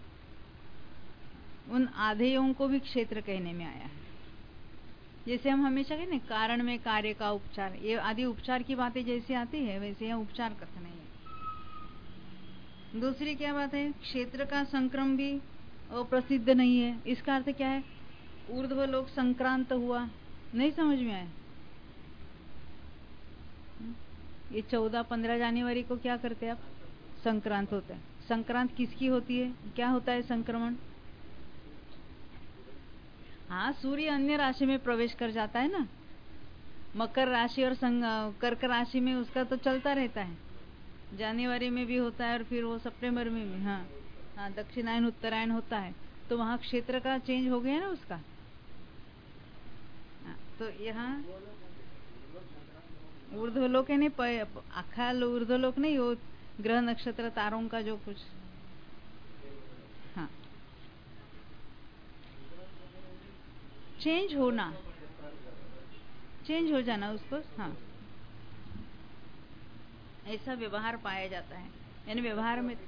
उन आधेयों को भी क्षेत्र कहने में आया है। जैसे हम हमेशा कहते हैं कारण में कार्य का उपचार, ये आदि उपचार की बातें जैसे आती है वैसे यहाँ उपचार कथन है। दूसरी क्या बात है, क्षेत्र का संक्रम भी अप्रसिद्ध नहीं है, इसका अर्थ क्या है? ऊर्ध्वलोक संक्रांत हुआ, नहीं समझ में आया? ये 14-15 जनवरी को क्या करते हैं आप? संक्रांत होता है। संक्रांत किसकी होती है? क्या होता है संक्रमण? हाँ, सूर्य अन्य राशि में प्रवेश कर जाता है ना, मकर राशि और कर्क राशि में उसका तो चलता रहता है, जनवरी में भी होता है और फिर वो सितंबर में भी। हाँ, दक्षिणायन उत्तरायण होता है, तो वहाँ क्षेत्र का चेंज हो गया ना उसका। तो यहाँ ऊर्ध्वलोक है नहीं, आखा ऊर्ध्वलोक नहीं, वो ग्रह नक्षत्र तारों का जो कुछ, हाँ, चेंज होना, चेंज हो जाना उसको, हाँ, ऐसा व्यवहार पाया जाता है। यानी व्यवहार में,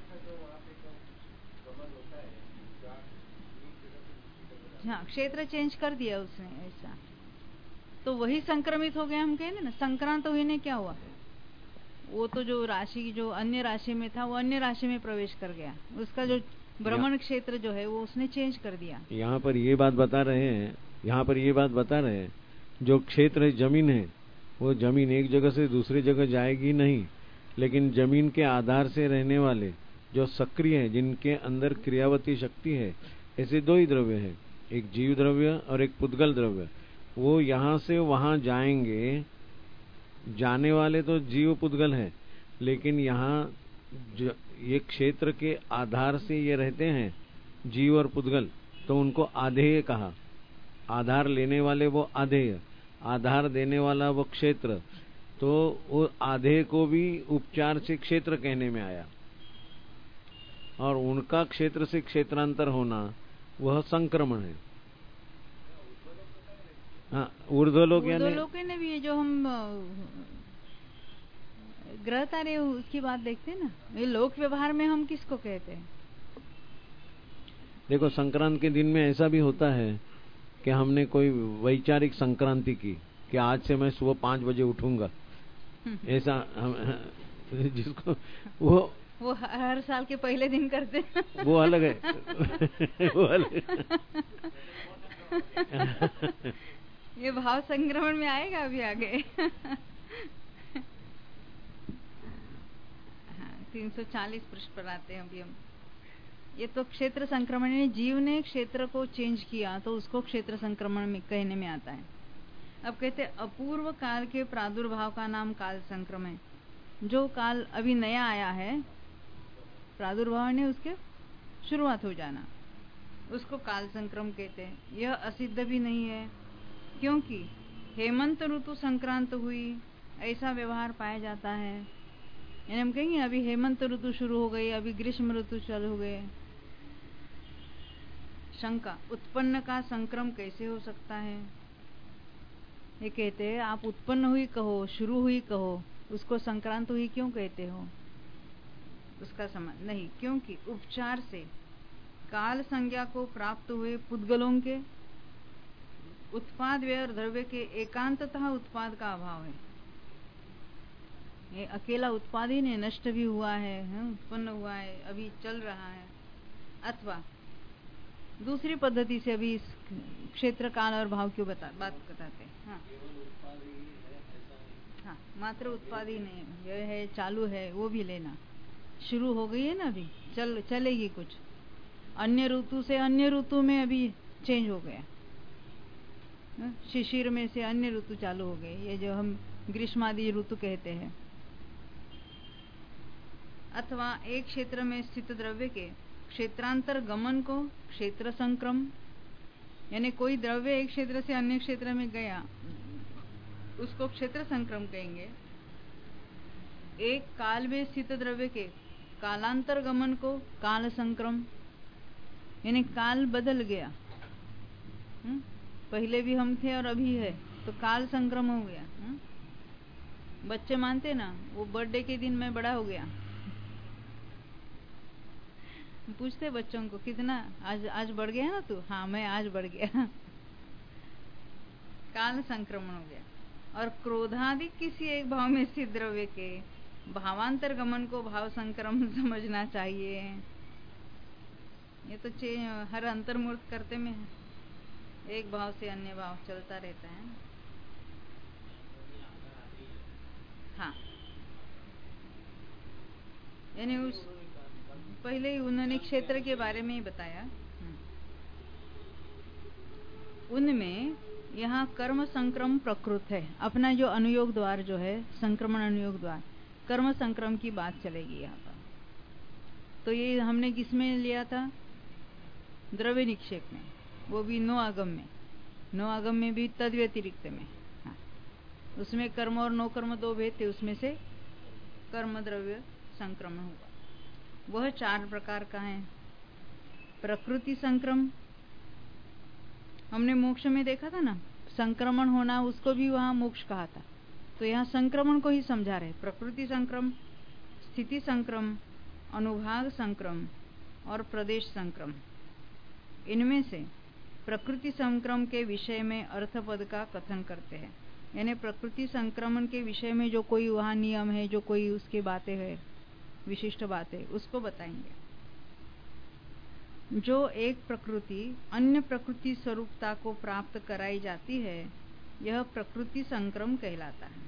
हाँ, क्षेत्र चेंज कर दिया उसने ऐसा, तो वही संक्रमित हो गया। हम कहते ना संक्रांत हुई ने क्या हुआ, वो तो जो राशि जो अन्य राशि में था वो अन्य राशि में प्रवेश कर गया, उसका जो भ्रमण क्षेत्र जो है वो उसने चेंज कर दिया। यहाँ पर ये बात बता रहे हैं, जो क्षेत्र जमीन है वो जमीन एक जगह से दूसरी जगह जाएगी नहीं, लेकिन जमीन के आधार से रहने वाले जो सक्रिय है, जिनके अंदर क्रियावती शक्ति है, ऐसे दो ही द्रव्य है, एक जीव द्रव्य और एक पुद्गल द्रव्य। वो यहाँ से वहां जाएंगे, जाने वाले तो जीव पुद्गल है, लेकिन यहाँ ये क्षेत्र के आधार से ये रहते हैं जीव और पुद्गल, तो उनको आधेय कहा। आधार लेने वाले वो आधेय, आधार देने वाला वो क्षेत्र, तो वो आधेय को भी उपचार से क्षेत्र कहने में आया, और उनका क्षेत्र से क्षेत्रांतर होना वह संक्रमण है। हाँ, ऊर्ध्वलोक ने भी जो हम ग्रह तारे उसकी बात देखते हैं ना, ये लोक व्यवहार में हम किसको कहते हैं? देखो, संक्रांत के दिन में ऐसा भी होता है कि हमने कोई वैचारिक संक्रांति की कि आज से मैं सुबह 5 बजे उठूंगा, ऐसा हम जिसको वो हर साल के पहले दिन करते हैं वो अलग है वो अलग ये भाव संक्रमण में आएगा अभी आगे 340 पृष्ठ पर आते हैं अभी हम। ये तो क्षेत्र संक्रमण में जीव ने क्षेत्र को चेंज किया तो उसको क्षेत्र संक्रमण में कहने में आता है। अब कहते हैं अपूर्व काल के प्रादुर्भाव का नाम काल संक्रमण है। जो काल अभी नया आया है, प्रादुर्भाव ने उसके शुरुआत हो जाना, उसको काल संक्रम कहते हैं। यह असिद्ध भी नहीं है, क्योंकि हेमंत ऋतु संक्रांत हुई ऐसा व्यवहार पाया जाता है। यानी हम कहेंगे अभी हेमंत ऋतु शुरू हो गई, अभी ग्रीष्म ऋतु चालू हो गए। शंका, उत्पन्न का संक्रम कैसे हो सकता है? ये कहते हैं आप उत्पन्न हुई कहो, शुरू हुई कहो, उसको संक्रांत हुई क्यों कहते हो? उसका समझ नहीं, क्योंकि उपचार से काल संज्ञा को प्राप्त हुए पुद्गलों के उत्पाद व्यय और द्रव्य के एकांततः उत्पाद का अभाव है। ये अकेला उत्पाद ही नहीं, नष्ट भी हुआ है, उत्पन्न हुआ है, अभी चल रहा है। अथवा दूसरी पद्धति से अभी इस क्षेत्र काल और भाव की बात बताते हैं। हाँ, मात्र उत्पाद ही नहीं, यह है चालू है, वो भी लेना शुरू हो गई है ना, अभी चलेगी कुछ। अन्य ऋतु से अन्य ऋतु में अभी चेंज हो गया, शिशिर में से अन्य ऋतु चालू हो गए, ये जो हम ग्रीष्मादि ऋतु कहते हैं। अथवा एक क्षेत्र में स्थित द्रव्य के क्षेत्रांतर गमन को क्षेत्र संक्रम, यानी कोई द्रव्य एक क्षेत्र से अन्य क्षेत्र में गया, उसको क्षेत्र संक्रम कहेंगे। एक काल में स्थित द्रव्य के कालांतर गमन को काल संक्रम, यानी काल बदल गया, पहले भी हम थे और अभी है, तो काल संक्रम हो गया। बच्चे मानते ना, वो बर्थडे के दिन मैं बड़ा हो गया, पूछते बच्चों को कितना आज बढ़ गया ना तू? हाँ, मैं आज बढ़ गया। काल संक्रमण हो गया। और क्रोधादि किसी एक भाव में स्थित द्रव्य के भावांतर गमन को भाव संक्रमण समझना चाहिए। ये तो हर अंतर्मूर्त करते में है, एक भाव से अन्य भाव चलता रहता है। हाँ, यानी उस पहले ही उन्होंने क्षेत्र के बारे में ही बताया। उनमें यहाँ कर्म संक्रम प्रकृत है, अपना जो अनुयोग द्वार जो है, संक्रमण अनुयोग द्वार, कर्म संक्रम की बात चलेगी यहाँ पर। तो ये हमने किसमें लिया था? द्रव्य निक्षेप में, वो भी नो आगम में, नो आगम में भी तद व्यतिरिक्त में। हाँ, उसमें कर्म और नो कर्म दो भेद थे, उसमें से कर्म द्रव्य संक्रमण हुआ। वह 4 प्रकार का है। प्रकृति संक्रम हमने मोक्ष में देखा था ना, संक्रमण होना, उसको भी वहां मोक्ष कहा था। तो यहाँ संक्रमण को ही समझा रहे। प्रकृति संक्रम, स्थिति संक्रम, अनुभाग संक्रम और प्रदेश संक्रम। इनमें से प्रकृति संक्रम के विषय में अर्थपद का कथन करते हैं। यानी प्रकृति संक्रमण के विषय में जो कोई वहां नियम है, जो कोई उसकी बातें है, विशिष्ट बातें, उसको बताएंगे। जो एक प्रकृति अन्य प्रकृति स्वरूपता को प्राप्त कराई जाती है, यह प्रकृति संक्रम कहलाता है।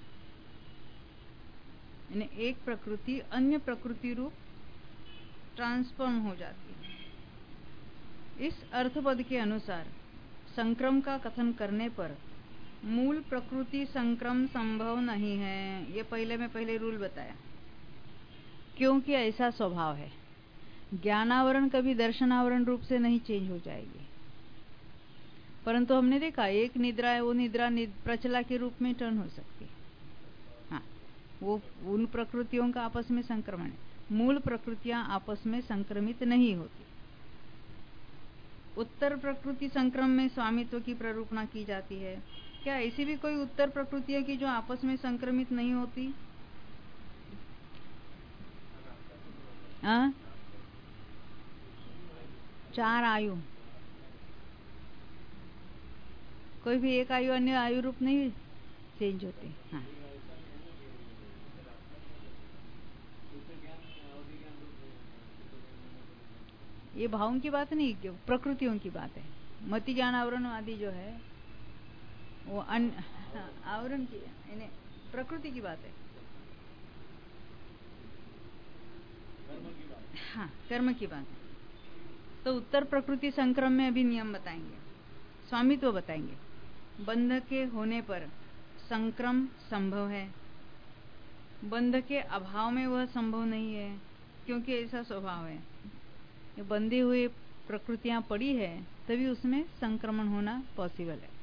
यानी एक प्रकृति अन्य प्रकृति रूप ट्रांसफॉर्म हो जाती है। इस अर्थपद के अनुसार संक्रम का कथन करने पर मूल प्रकृति संक्रम संभव नहीं है। ये पहले रूल बताया, क्योंकि ऐसा स्वभाव है। ज्ञानावरण कभी दर्शनावरण रूप से नहीं चेंज हो जाएगी। परंतु हमने देखा एक निद्रा है, वो निद्रा प्रचला के रूप में टर्न हो सकती है। हाँ, वो उन प्रकृतियों का आपस में संक्रमण है। मूल प्रकृतियां आपस में संक्रमित नहीं होती। उत्तर प्रकृति संक्रम में स्वामित्व की प्ररूपणा की जाती है। क्या ऐसी भी कोई उत्तर प्रकृति है कि जो आपस में संक्रमित नहीं होती? हाँ, 4 आयु, कोई भी एक आयु अन्य आयु रूप नहीं चेंज होती। हाँ, ये भावों की बात नहीं, प्रकृतियों की बात है। मति ज्ञान आवरण आदि जो है वो आवरण की, यानी प्रकृति की बात है। हाँ, कर्म की बात है। तो उत्तर प्रकृति संक्रम में अभी नियम बताएंगे, स्वामित्व बताएंगे। बंध के होने पर संक्रम संभव है, बंध के अभाव में वह संभव नहीं है, क्योंकि ऐसा स्वभाव है। ये बंधी हुई प्रकृतियां पड़ी है तभी उसमें संक्रमण होना पॉसिबल है।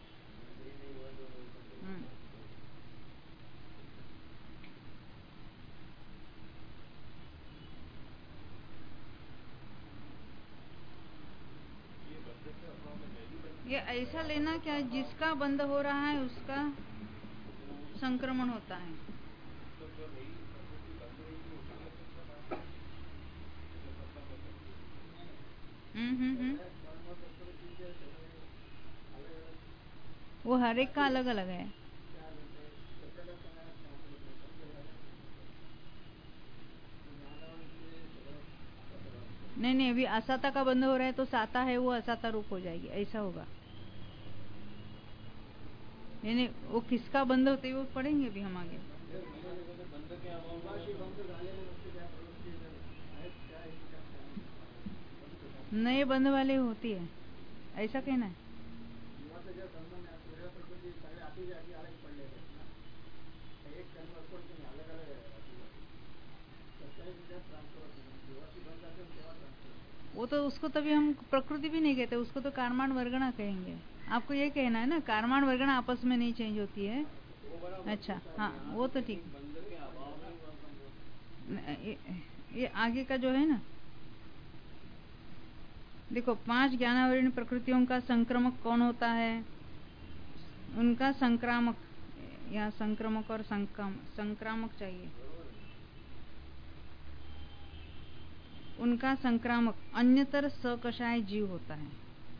ये ऐसा लेना क्या, जिसका बंद हो रहा है उसका संक्रमण होता है। वो हर एक का अलग अलग है। नहीं नहीं, अभी असाता का बंद हो रहा है तो साता है वो असाता रूप हो जाएगी, ऐसा होगा। नहीं नहीं, वो किसका बंद होते वो पढ़ेंगे अभी हम आगे। नए बंद वाले होती है, ऐसा कहना है। वो तो उसको तभी हम प्रकृति भी नहीं कहते, उसको तो कारमान वर्गणा कहेंगे। आपको ये कहना है ना, कारमान वर्गणा आपस में नहीं चेंज होती है। अच्छा हाँ, वो तो ठीक। ये आगे का जो है ना, देखो 5 ज्ञानावरण प्रकृतियों का संक्रमक कौन होता है, उनका संक्रामक, या संक्रमक और संक्रामक चाहिए। उनका संक्रामक अन्यतर सकषाय जीव होता है।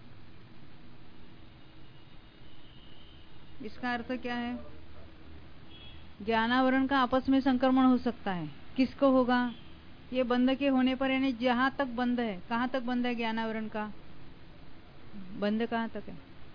इसका अर्थ क्या है, ज्ञानावरण का आपस में संक्रमण हो सकता है। किसको होगा, ये बंध के होने पर, यानी जहां तक बंध है, कहां तक बंध है ज्ञानावरण का, बंध कहां तक है,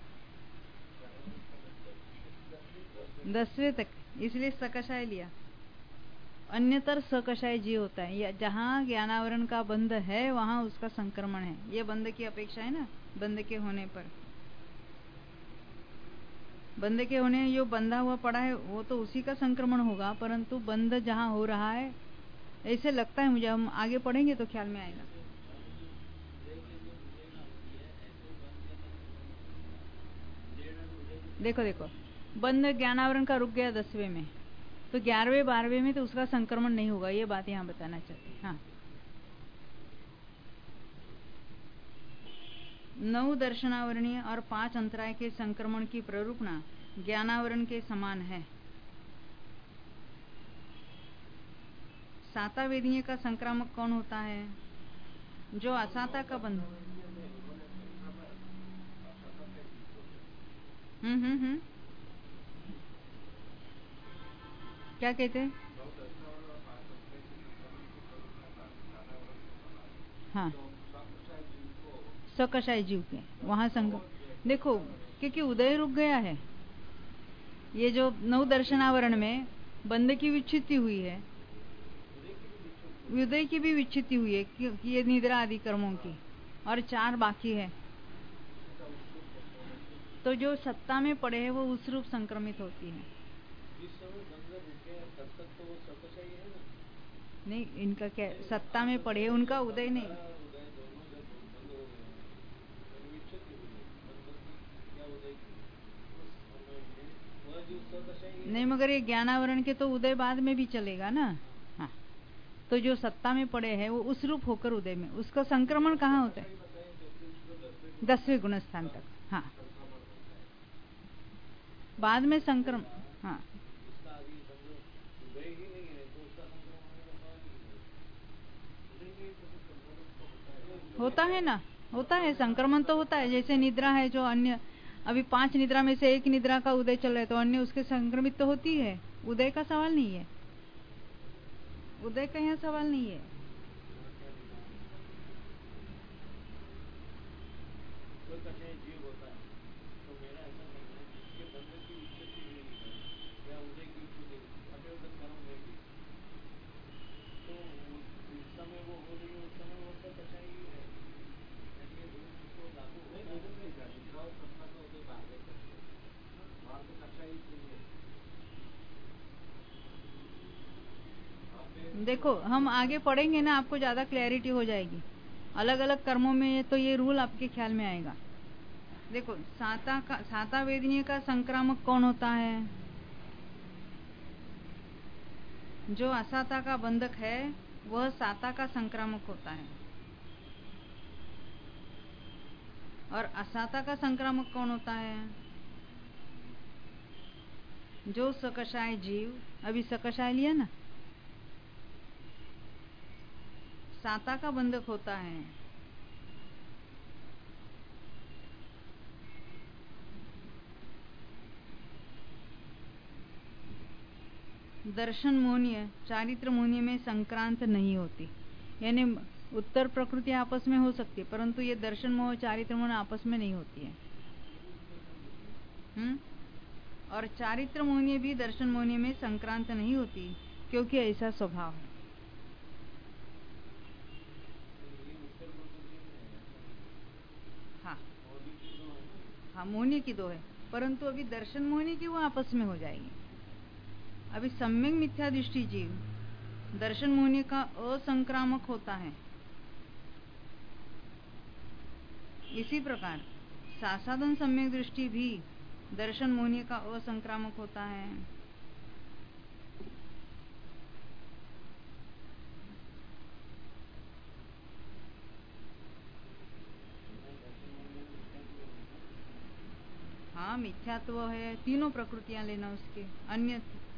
10वें तक, इसलिए सकषाय लिया। अन्यतर सकषाय जीव होता है, या जहां ज्ञानावरण का बंध है वहां उसका संक्रमण है। ये बंध की अपेक्षा है ना, बंध के होने पर। बंध के होने, जो बंधा हुआ पड़ा है वो तो उसी का संक्रमण होगा, परंतु बंध जहां हो रहा है, ऐसे लगता है मुझे, हम आगे पढ़ेंगे तो ख्याल में आएगा। देखो देखो, बंध ज्ञानावरण का रुक गया 10वें में, तो 11वें 12वें में तो उसका संक्रमण नहीं होगा, ये बात यहाँ बताना चाहती। हाँ, 9 दर्शनावरणीय और 5 अंतराय के संक्रमण की प्ररूपणा ज्ञानावरण के समान है। साता वेदीय का संक्रामक कौन होता है, जो असाता का बंध। क्या कहते हैं, हाँ, सकषाय जीव के वहां संग, देखो क्योंकि उदय रुक गया है। ये जो 9 दर्शनावरण में बंध की विच्छित्ति हुई है, उदय की भी विच्छित्ति हुई है, क्योंकि ये निद्रा आदि कर्मों की, और 4 बाकी है। तो जो सत्ता में पड़े हैं वो उस रूप संक्रमित होती है। नहीं, इनका क्या, सत्ता में पड़े, उनका उदय नहीं। नहीं, मगर ये ज्ञानावरण के तो उदय बाद में भी चलेगा ना। हाँ, तो जो सत्ता में पड़े हैं वो उस रूप होकर उदय में, उसका संक्रमण कहाँ होता है, 10वें गुणस्थान तक। हाँ, बाद में संक्रमण, हाँ, होता है ना, होता है संक्रमण तो होता है। जैसे निद्रा है, जो अन्य अभी 5 निद्रा में से एक निद्रा का उदय चल रहा है, तो अन्य उसके संक्रमित तो होती है। उदय का सवाल नहीं है, उदय का यहाँ सवाल नहीं है। देखो हम आगे पढ़ेंगे ना, आपको ज्यादा क्लैरिटी हो जाएगी। अलग अलग कर्मों में तो ये रूल आपके ख्याल में आएगा। देखो साता वेदनीय का संक्रामक कौन होता है? जो असाता का बंधक है वह साता का संक्रामक होता है। और असाता का संक्रामक कौन होता है? जो सकशाय जीव, अभी सकशाय लिया ना, साता का बंधक होता है। दर्शन मोहनीय, चारित्र मोहनीय में संक्रांत नहीं होती। यानी उत्तर प्रकृति आपस में हो सकती है, परंतु ये दर्शन मोह चारित्र मोह आपस में नहीं होती है। और चारित्र मोहनीय भी दर्शन मोहनीय में संक्रांत नहीं होती, क्योंकि ऐसा स्वभाव है। हाँ मोहनीय की दो है, परंतु अभी दर्शन मोहनीय की वो आपस में हो जाएगी। अभी सम्यक मिथ्या दृष्टि जीव दर्शन मोहनीय का असंक्रामक होता है। इसी प्रकार सासादन सम्यक दृष्टि भी दर्शन मोहनीय का असंक्रामक होता है। हाँ मिथ्यात्व है, तीनों प्रकृतियां लेना उसके अन्य।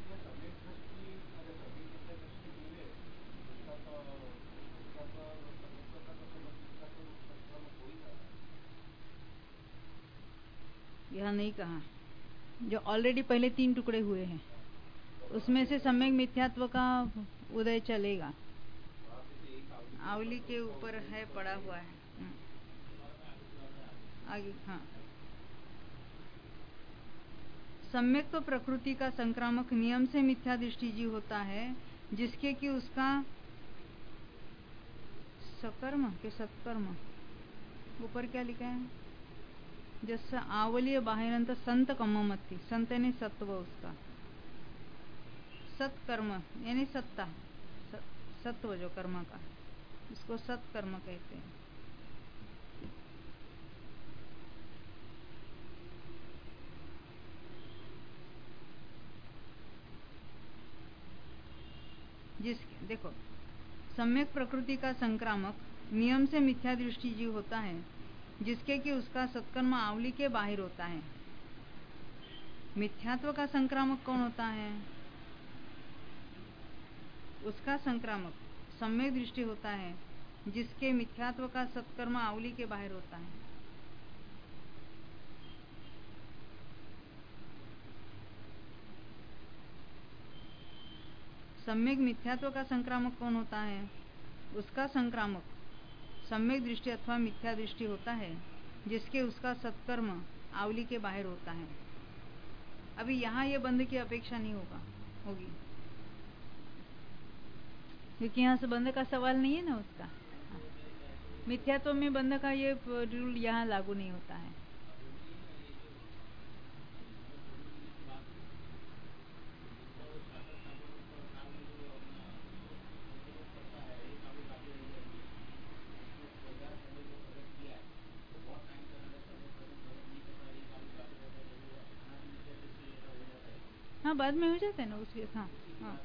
यह नहीं कहा, जो ऑलरेडी पहले 3 टुकड़े हुए हैं उसमें से सम्यक मिथ्यात्व का उदय चलेगा। आवली के ऊपर है, पड़ा हुआ है आगे। हाँ सम्यक तो प्रकृति का संक्रामक नियम से मिथ्या दृष्टि जीव होता है, जिसके कि उसका सकर्म के सत्कर्म, ऊपर क्या लिखा है? जैसा आवलीय बाहिरंत संत कम्ममत्ति, संत यानी सत्व, उसका सत्कर्म यानी सत्ता, सत्व जो कर्म का, इसको सत्कर्म कहते हैं। देखो सम्यक प्रकृति का संक्रामक नियम से मिथ्या दृष्टि जीव होता है, जिसके कि उसका सत्कर्म आवली के बाहर होता है। मिथ्यात्व का संक्रामक कौन होता है? उसका संक्रामक सम्यक दृष्टि होता है, जिसके मिथ्यात्व का सत्कर्म आवली के बाहर होता है। सम्यक मिथ्यात्व का संक्रामक कौन होता है? उसका संक्रामक सम्यक दृष्टि अथवा मिथ्या दृष्टि होता है, जिसके उसका सत्कर्म आवली के बाहर होता है। अभी यहाँ ये बंध की अपेक्षा नहीं होगी, क्योंकि यहाँ से बंध का सवाल नहीं है ना उसका। मिथ्यात्व में बंध का ये रूल यहाँ लागू नहीं होता है। हाँ बाद में हो जाता है ना उसके। हाँ हाँ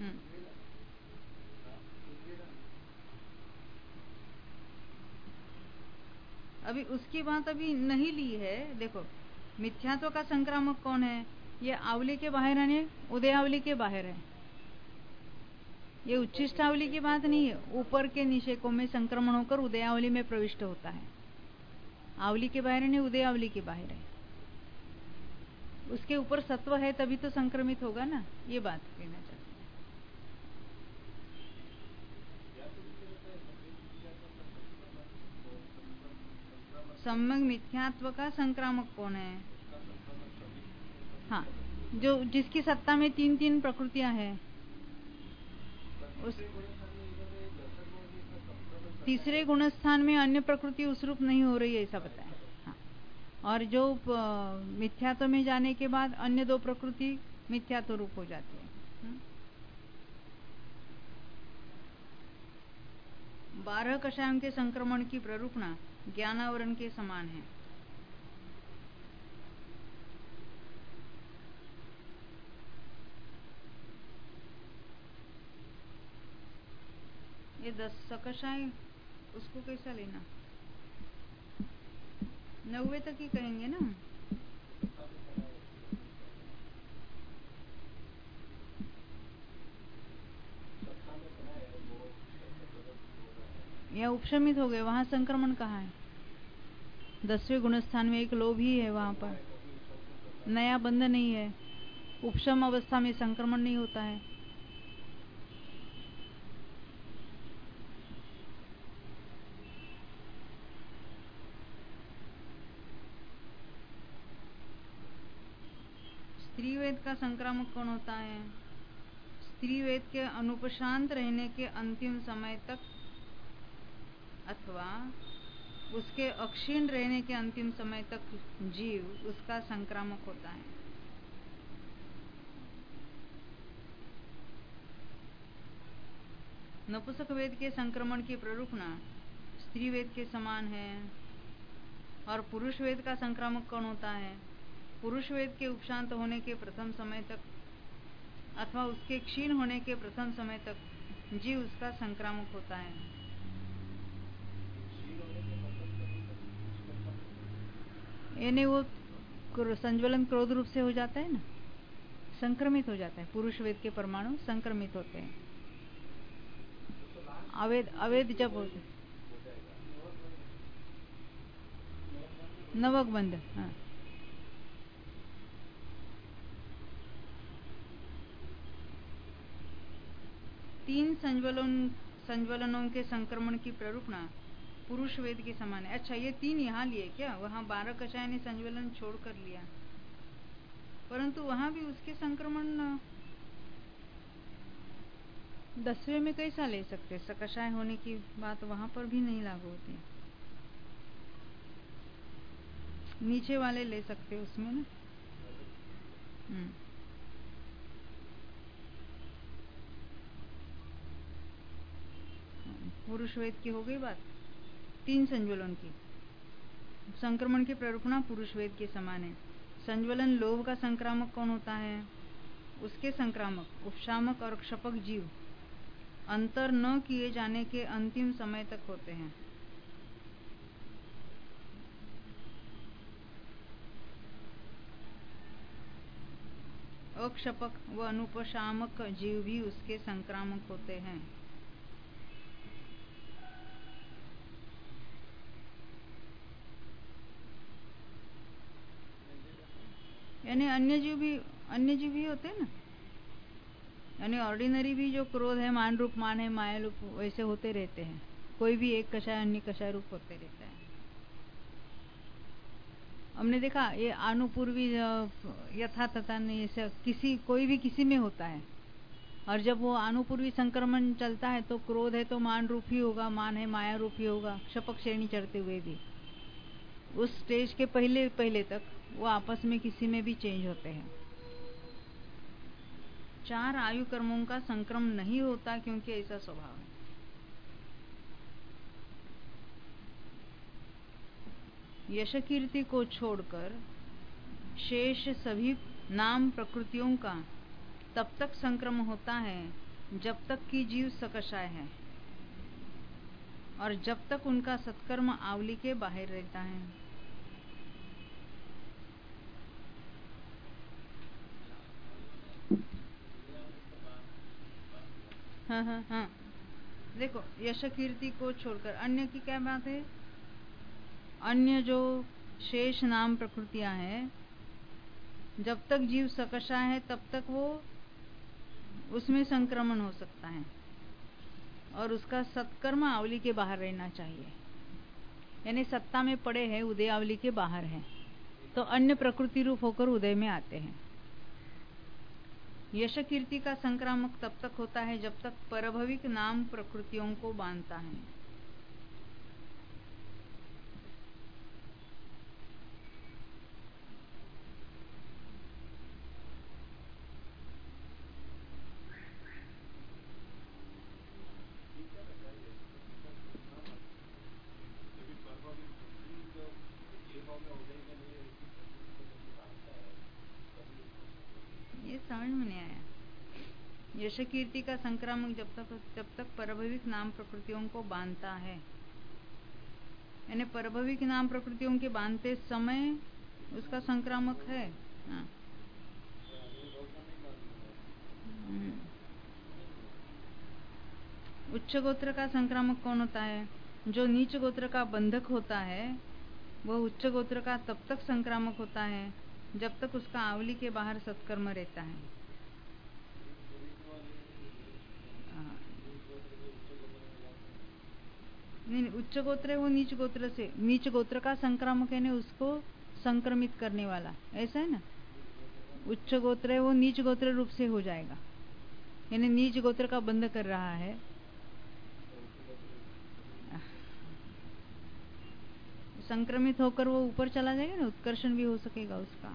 अभी उसकी बात अभी नहीं ली है। देखो मिथ्यात्व का संक्रामक कौन है? ये आवली के बाहर है, उदयावली के बाहर है। ये उच्छिष्टावली की बात नहीं है। ऊपर के निषेकों में संक्रमण होकर उदयावली में प्रविष्ट होता है। आवली के बाहर है, उदयावली के बाहर है। उसके ऊपर सत्व है तभी तो संक्रमित होगा ना, ये बात कहना चाहते हैं। सम्यक मिथ्यात्व का संक्रामक कौन है? हाँ जो जिसकी सत्ता में 3 प्रकृतियां हैं, उस तीसरे गुणस्थान में अन्य प्रकृति उस रूप नहीं हो रही है, ऐसा बताया। हाँ और जो मिथ्यात्व में जाने के बाद अन्य 2 प्रकृति मिथ्यात्व रूप हो जाती है। 12 कषायों के संक्रमण की प्ररूपणा ज्ञानावरण के समान है। ये 10 सकषाय उसको कैसा लेना, 90 तक ही कहेंगे ना। या उपशमित हो गए, वहां संक्रमण कहाँ है? 10वें गुणस्थान में एक लोभ ही है, वहां पर नया बंध नहीं है। उपशम अवस्था में संक्रमण नहीं होता है। स्त्रीवेद का संक्रामक कौन होता है? स्त्रीवेद के अनुपशांत रहने के अंतिम समय तक अथवा उसके अक्षीण रहने के अंतिम समय तक जीव उसका संक्रामक होता है। नपुंसक वेद के संक्रमण की प्ररूपणा स्त्री वेद के समान है। और पुरुष वेद का संक्रामक कौन होता है? पुरुष वेद के उपशांत होने के प्रथम समय तक अथवा उसके क्षीण होने के प्रथम समय तक जीव उसका संक्रामक होता है। यानी वो संज्वलन क्रोध रूप से हो जाता है ना, संक्रमित हो जाता है। पुरुष वेद के परमाणु संक्रमित होते हैं। अवेद अवेद जब होते नवक बंध, हाँ। तीन संज्वलनों के संक्रमण की प्ररूपणा पुरुष वेद के समान है। अच्छा, ये 3 यहाँ लिए क्या? वहाँ 12 कषाय ने संज्वलन छोड़ कर लिया, परंतु वहां भी उसके संक्रमण 10वें में कैसा ले सकते? सकषाय होने की बात वहां पर भी नहीं लागू होती। नीचे वाले ले सकते उसमें ना। पुरुष वेद की हो गई बात। 3 संज्वलन की संक्रमण की प्ररूपणा पुरुष वेद के समान है। संज्वलन लोभ का संक्रामक कौन होता है? उसके संक्रामक उपशामक और क्षपक जीव अंतर न किए जाने के अंतिम समय तक होते हैं। अक्षपक व अनुपशामक जीव भी उसके संक्रामक होते हैं। यानी अन्य जीव भी होते हैं ना। यानी ऑर्डिनरी भी जो क्रोध है, मान रूप मान है, माया रूप, वैसे होते रहते हैं। कोई भी एक कषाय अन्य कषाय रूप होते रहता है। हमने देखा ये अनुपूर्वी यथा तथा नहीं, ऐसे कोई भी किसी में होता है। और जब वो अनुपूर्वी संक्रमण चलता है तो क्रोध है तो मान रूप ही होगा, मान है माया रूप ही होगा। क्षपक श्रेणी चढ़ते हुए भी उस स्टेज के पहले तक वो आपस में किसी में भी चेंज होते हैं। 4 आयु कर्मों का संक्रमण नहीं होता क्योंकि ऐसा स्वभाव है। यश कीर्ति को छोड़कर शेष सभी नाम प्रकृतियों का तब तक संक्रमण होता है जब तक कि जीव सकषाय है और जब तक उनका सत्कर्म आवली के बाहर रहता है। हाँ। देखो, यश कीर्ति को छोड़कर अन्य की क्या बात है? अन्य जो शेष नाम प्रकृतियां हैं, जब तक जीव सकषाय है तब तक वो उसमें संक्रमण हो सकता है और उसका सत्कर्म आवली के बाहर रहना चाहिए। यानी सत्ता में पड़े हैं, उदय आवली के बाहर है, तो अन्य प्रकृति रूप होकर उदय में आते हैं। यश कीर्ति का संक्रामक तब तक होता है जब तक परभविक नाम प्रकृतियों को बांधता है। यश कीर्ति का संक्रामक जब तक परभविक नाम प्रकृतियों को बांधता है, यानी परभविक नाम प्रकृतियों के बांधते समय उसका संक्रामक है। हाँ। उच्च गोत्र का संक्रामक कौन होता है? जो नीच गोत्र का बंधक होता है वह उच्च गोत्र का तब तक संक्रामक होता है जब तक उसका आवली के बाहर सत्कर्म रहता है। नहीं, उच्च गोत्र है वो नीच गोत्र से, नीच गोत्र का संक्रामक है उसको संक्रमित करने वाला, ऐसा है ना। उच्च गोत्र है वो नीच गोत्र रूप से हो जाएगा, यानी नीच गोत्र का बंध कर रहा है। संक्रमित होकर वो ऊपर चला जाएगा ना, उत्कर्षण भी हो सकेगा उसका।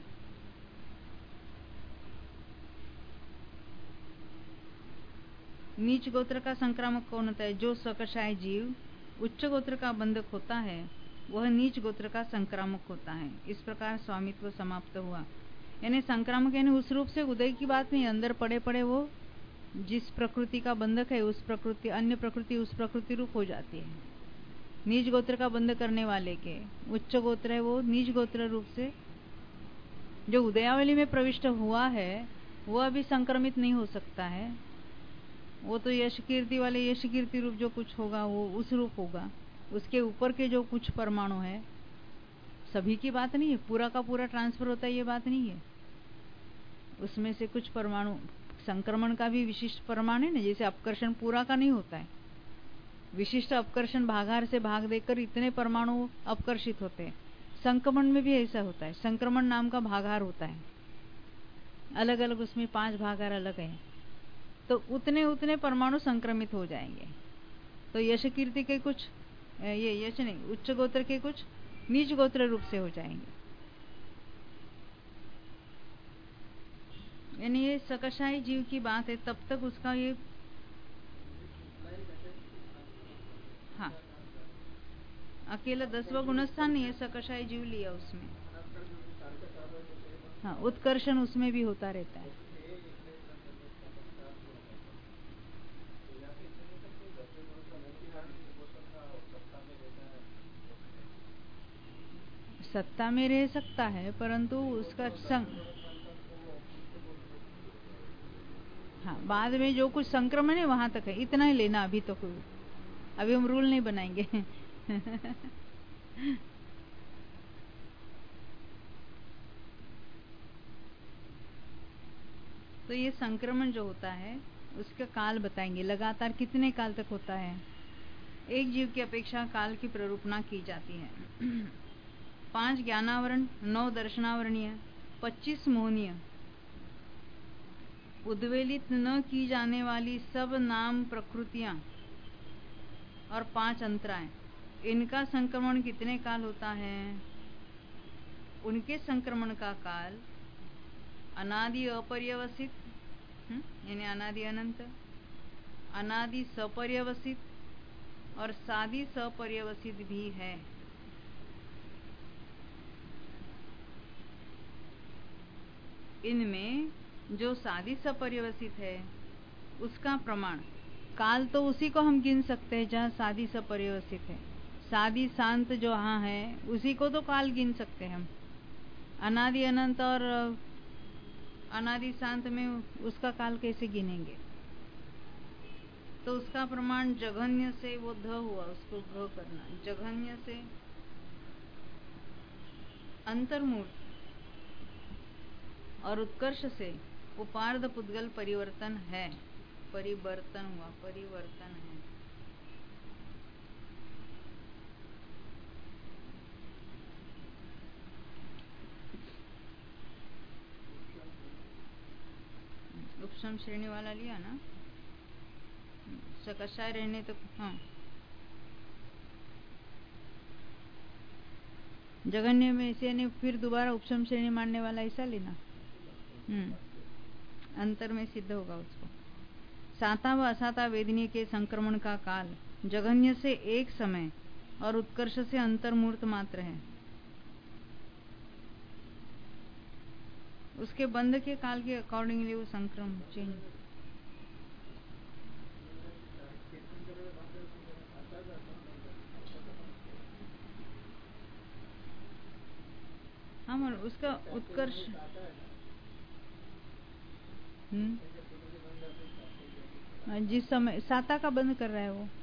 नीच गोत्र का संक्रामक कौन होता है? जो सकशाय जीव उच्च गोत्र का बंधक होता है वह नीच गोत्र का संक्रामक होता है। इस प्रकार स्वामित्व समाप्त हुआ। यानी संक्रामक यानी उस रूप से उदय की बात नहीं, अंदर पड़े पड़े वो जिस प्रकृति का बंधक है उस प्रकृति, अन्य प्रकृति उस प्रकृति रूप हो जाती है। नीच गोत्र का बंध करने वाले के उच्च गोत्र है वो नीच गोत्र रूप से जो उदयावली में प्रविष्ट हुआ है वह अभी संक्रमित नहीं हो सकता है। वो तो यश कीर्ति वाले यश कीर्ति रूप जो कुछ होगा वो उस रूप होगा। उसके ऊपर के जो कुछ परमाणु है, सभी की बात नहीं है, पूरा का पूरा ट्रांसफर होता है ये बात नहीं है। उसमें से कुछ परमाणु, संक्रमण का भी विशिष्ट परमाणु है ना, जैसे अपकर्षण पूरा का नहीं होता है, विशिष्ट अपकर्षण भागार से भाग देकर इतने परमाणु अपकर्षित होते हैं। संक्रमण में भी ऐसा होता है, संक्रमण नाम का भागार होता है, अलग अलग उसमें 5 भागार अलग है, तो उतने उतने परमाणु संक्रमित हो जाएंगे। तो यश कीर्ति के कुछ ये यश नहीं, उच्च गोत्र के कुछ नीच गोत्र रूप से हो जाएंगे। यानी ये सकशाई जीव की बात है, तब तक उसका ये, हाँ, अकेला 10वां गुणस्थान नहीं है, सकशाई जीव लिया उसमें। हाँ, उत्कर्षण उसमें भी होता रहता है। सत्ता में रह सकता है परंतु उसका संग, हाँ, बाद में जो कुछ संक्रमण है वहां तक है, इतना ही लेना अभी तो कोई, अभी हम रूल नहीं बनाएंगे। तो ये संक्रमण जो होता है उसका काल बताएंगे, लगातार कितने काल तक होता है। एक जीव की अपेक्षा काल की प्ररूपणा की जाती है। 5 ज्ञानावरण, 9 दर्शनावरणीय, 25 मोहनीय, उद्वेलित न की जाने वाली सब नाम प्रकृतियां और 5 अंतराएं, इनका संक्रमण कितने काल होता है? उनके संक्रमण का काल अनादि अपर्यवसित, यानी अनादि अनंत, अनादि सपर्यवसित और सादि सपर्यवसित भी है। इनमें जो सादि सपर्यवसित है उसका प्रमाण काल तो उसी को हम गिन सकते हैं जहाँ सादि सपर्यवसित है। सादि शांत जो हाँ है उसी को तो काल गिन सकते हैं हम। अनादि अनंत और अनादि शांत में उसका काल कैसे गिनेंगे? तो उसका प्रमाण जघन्य से, वो ध हुआ, उसको घ करना, जघन्य से अंतर्मूर्त और उत्कर्ष से उपार्ध पुद्गल परिवर्तन है, परिवर्तन हुआ, परिवर्तन है। उपशम श्रेणी वाला लिया ना, सकशाय रहने तो, हाँ, जघन्य में से ने फिर दोबारा उपशम श्रेणी मानने वाला ऐसा लेना। अंतर में सिद्ध होगा उसको। साता व असाता वेदनीय के संक्रमण का काल जघन्य से एक समय और उत्कर्ष से अंतर्मूर्त मात्र है। उसके बंध के काल के अकॉर्डिंगली वो संक्रमण चेंज। हम उसका उत्कर्ष जिस समय साता का बंद कर रहा है वो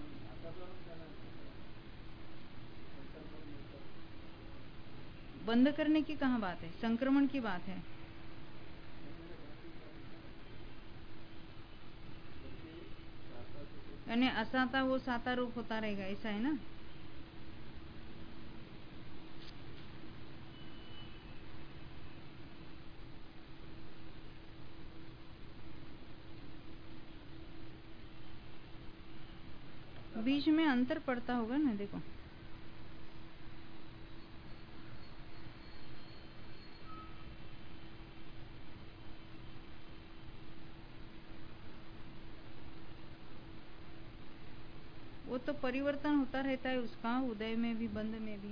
बंद करने की कहाँ बात है, संक्रमण की बात है। यानी असाता वो साता रूप होता रहेगा, ऐसा है ना। बीच में अंतर पड़ता होगा ना, देखो वो तो परिवर्तन होता रहता है उसका, उदय में भी बंद में भी।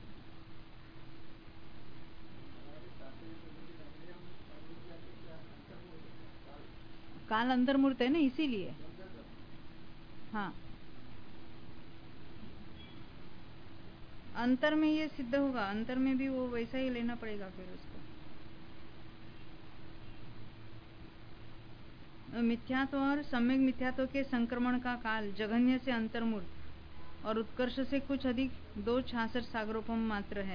काल अंतर्मूर्त है ना, इसीलिए। हाँ, अंतर में ये सिद्ध होगा, अंतर में भी वो वैसा ही लेना पड़ेगा फिर उसको। मिथ्यात्व और सम्यक मिथ्यात्व के संक्रमण का काल जघन्य से अंतर्मूर्त और उत्कर्ष से कुछ अधिक 266 सागरोपम मात्र है।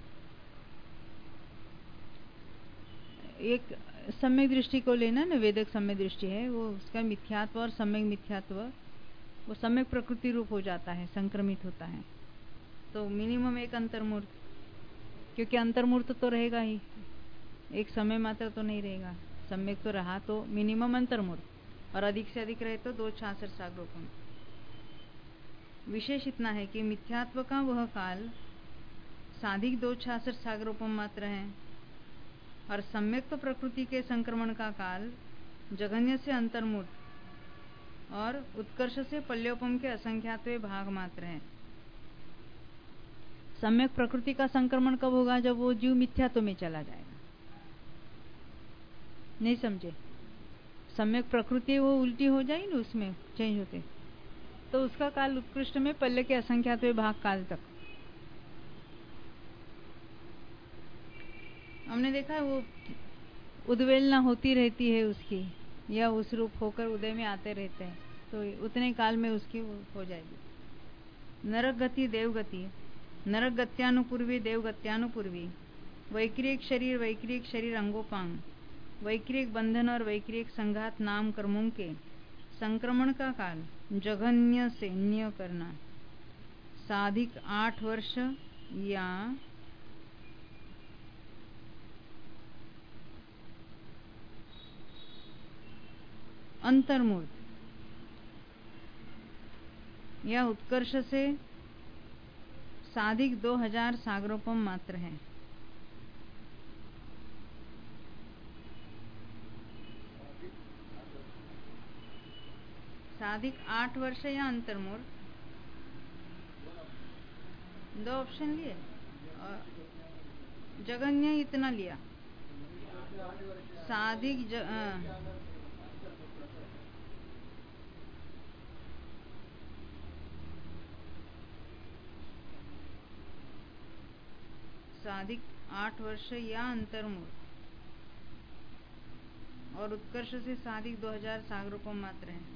एक सम्यक दृष्टि को लेना ना, वेदक सम्यक दृष्टि है वो, उसका मिथ्यात्व और सम्यक मिथ्यात्व वो सम्यक प्रकृति रूप हो जाता है, संक्रमित होता है। तो मिनिमम एक अंतर्मूर्त, क्योंकि अंतर्मूर्त तो रहेगा ही, एक समय मात्र तो नहीं रहेगा। सम्यक तो रहा तो मिनिमम अंतर्मूर्त, और अधिक से अधिक रहे तो 266 सागरोपम। विशेष इतना है कि मिथ्यात्व का वह काल साधिक 266 सागरोपम मात्र है, और सम्यक तो प्रकृति के संक्रमण का काल जघन्य से अंतर्मूर्त और उत्कर्ष से पल्योपम के असंख्यात्व भाग मात्र है। सम्यक प्रकृति का संक्रमण कब होगा? जब वो जीव मिथ्यात्व में चला जाएगा। नहीं समझे? सम्यक प्रकृति वो उल्टी हो जाएगी ना, उसमें चेंज होते, तो उसका काल उत्कृष्ट में पल्ले के असंख्यात्व भाग काल तक। हमने देखा है वो उद्वेलना होती रहती है उसकी, या उस रूप होकर उदय में आते रहते हैं, तो उतने काल में उसकी हो जाएगी। नरक गति देवगति, नरक गत्यानुपूर्वी देवगत्यानुपूर्वी, वैक्रियक शरीर अंगोपांग, वैक्रियक बंधन और वैक्रियक संघात नाम कर्मों के संक्रमण का काल जघन्य से न्य करना साधिक 8 वर्ष या अंतर्मूर्त या उत्कर्ष से साधिक 2000 सागरोपम मात्र है। साधिक 8 वर्ष या अंतर्मूर्त, दो ऑप्शन लिए, और जघन्य इतना लिया, साधिक साधिक 8 वर्ष या अंतर्मूर्त और उत्कर्ष से साधिक 2000 सागरोपम मात्र है।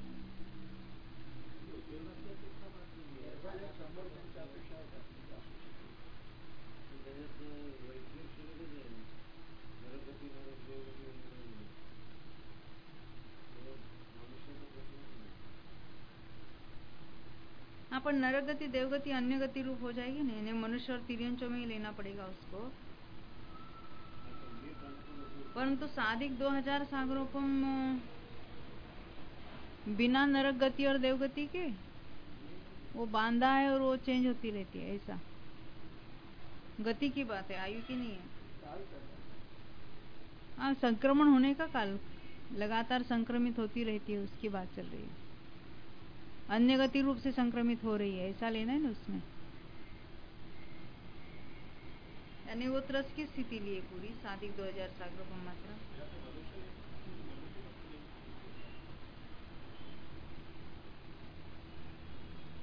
हाँ, पर नरक गति देवगति अन्य गति रूप हो जाएगी ना, इन्हें मनुष्य और तिर्यंचों में ही लेना पड़ेगा उसको। परंतु साधिक 2000 सागरोपम बिना नरक गति और देवगति के वो बांधा है, और वो चेंज होती रहती है, ऐसा गति की बात है, आयु की नहीं है। हाँ, संक्रमण होने का काल, लगातार संक्रमित होती रहती है, उसकी बात चल रही है। अन्य गति रूप से संक्रमित हो रही है, ऐसा लेना है ना उसमें। यानी वो त्रस की स्थिति लिए पूरी, साधिक 2000 सागरोपम मात्रा।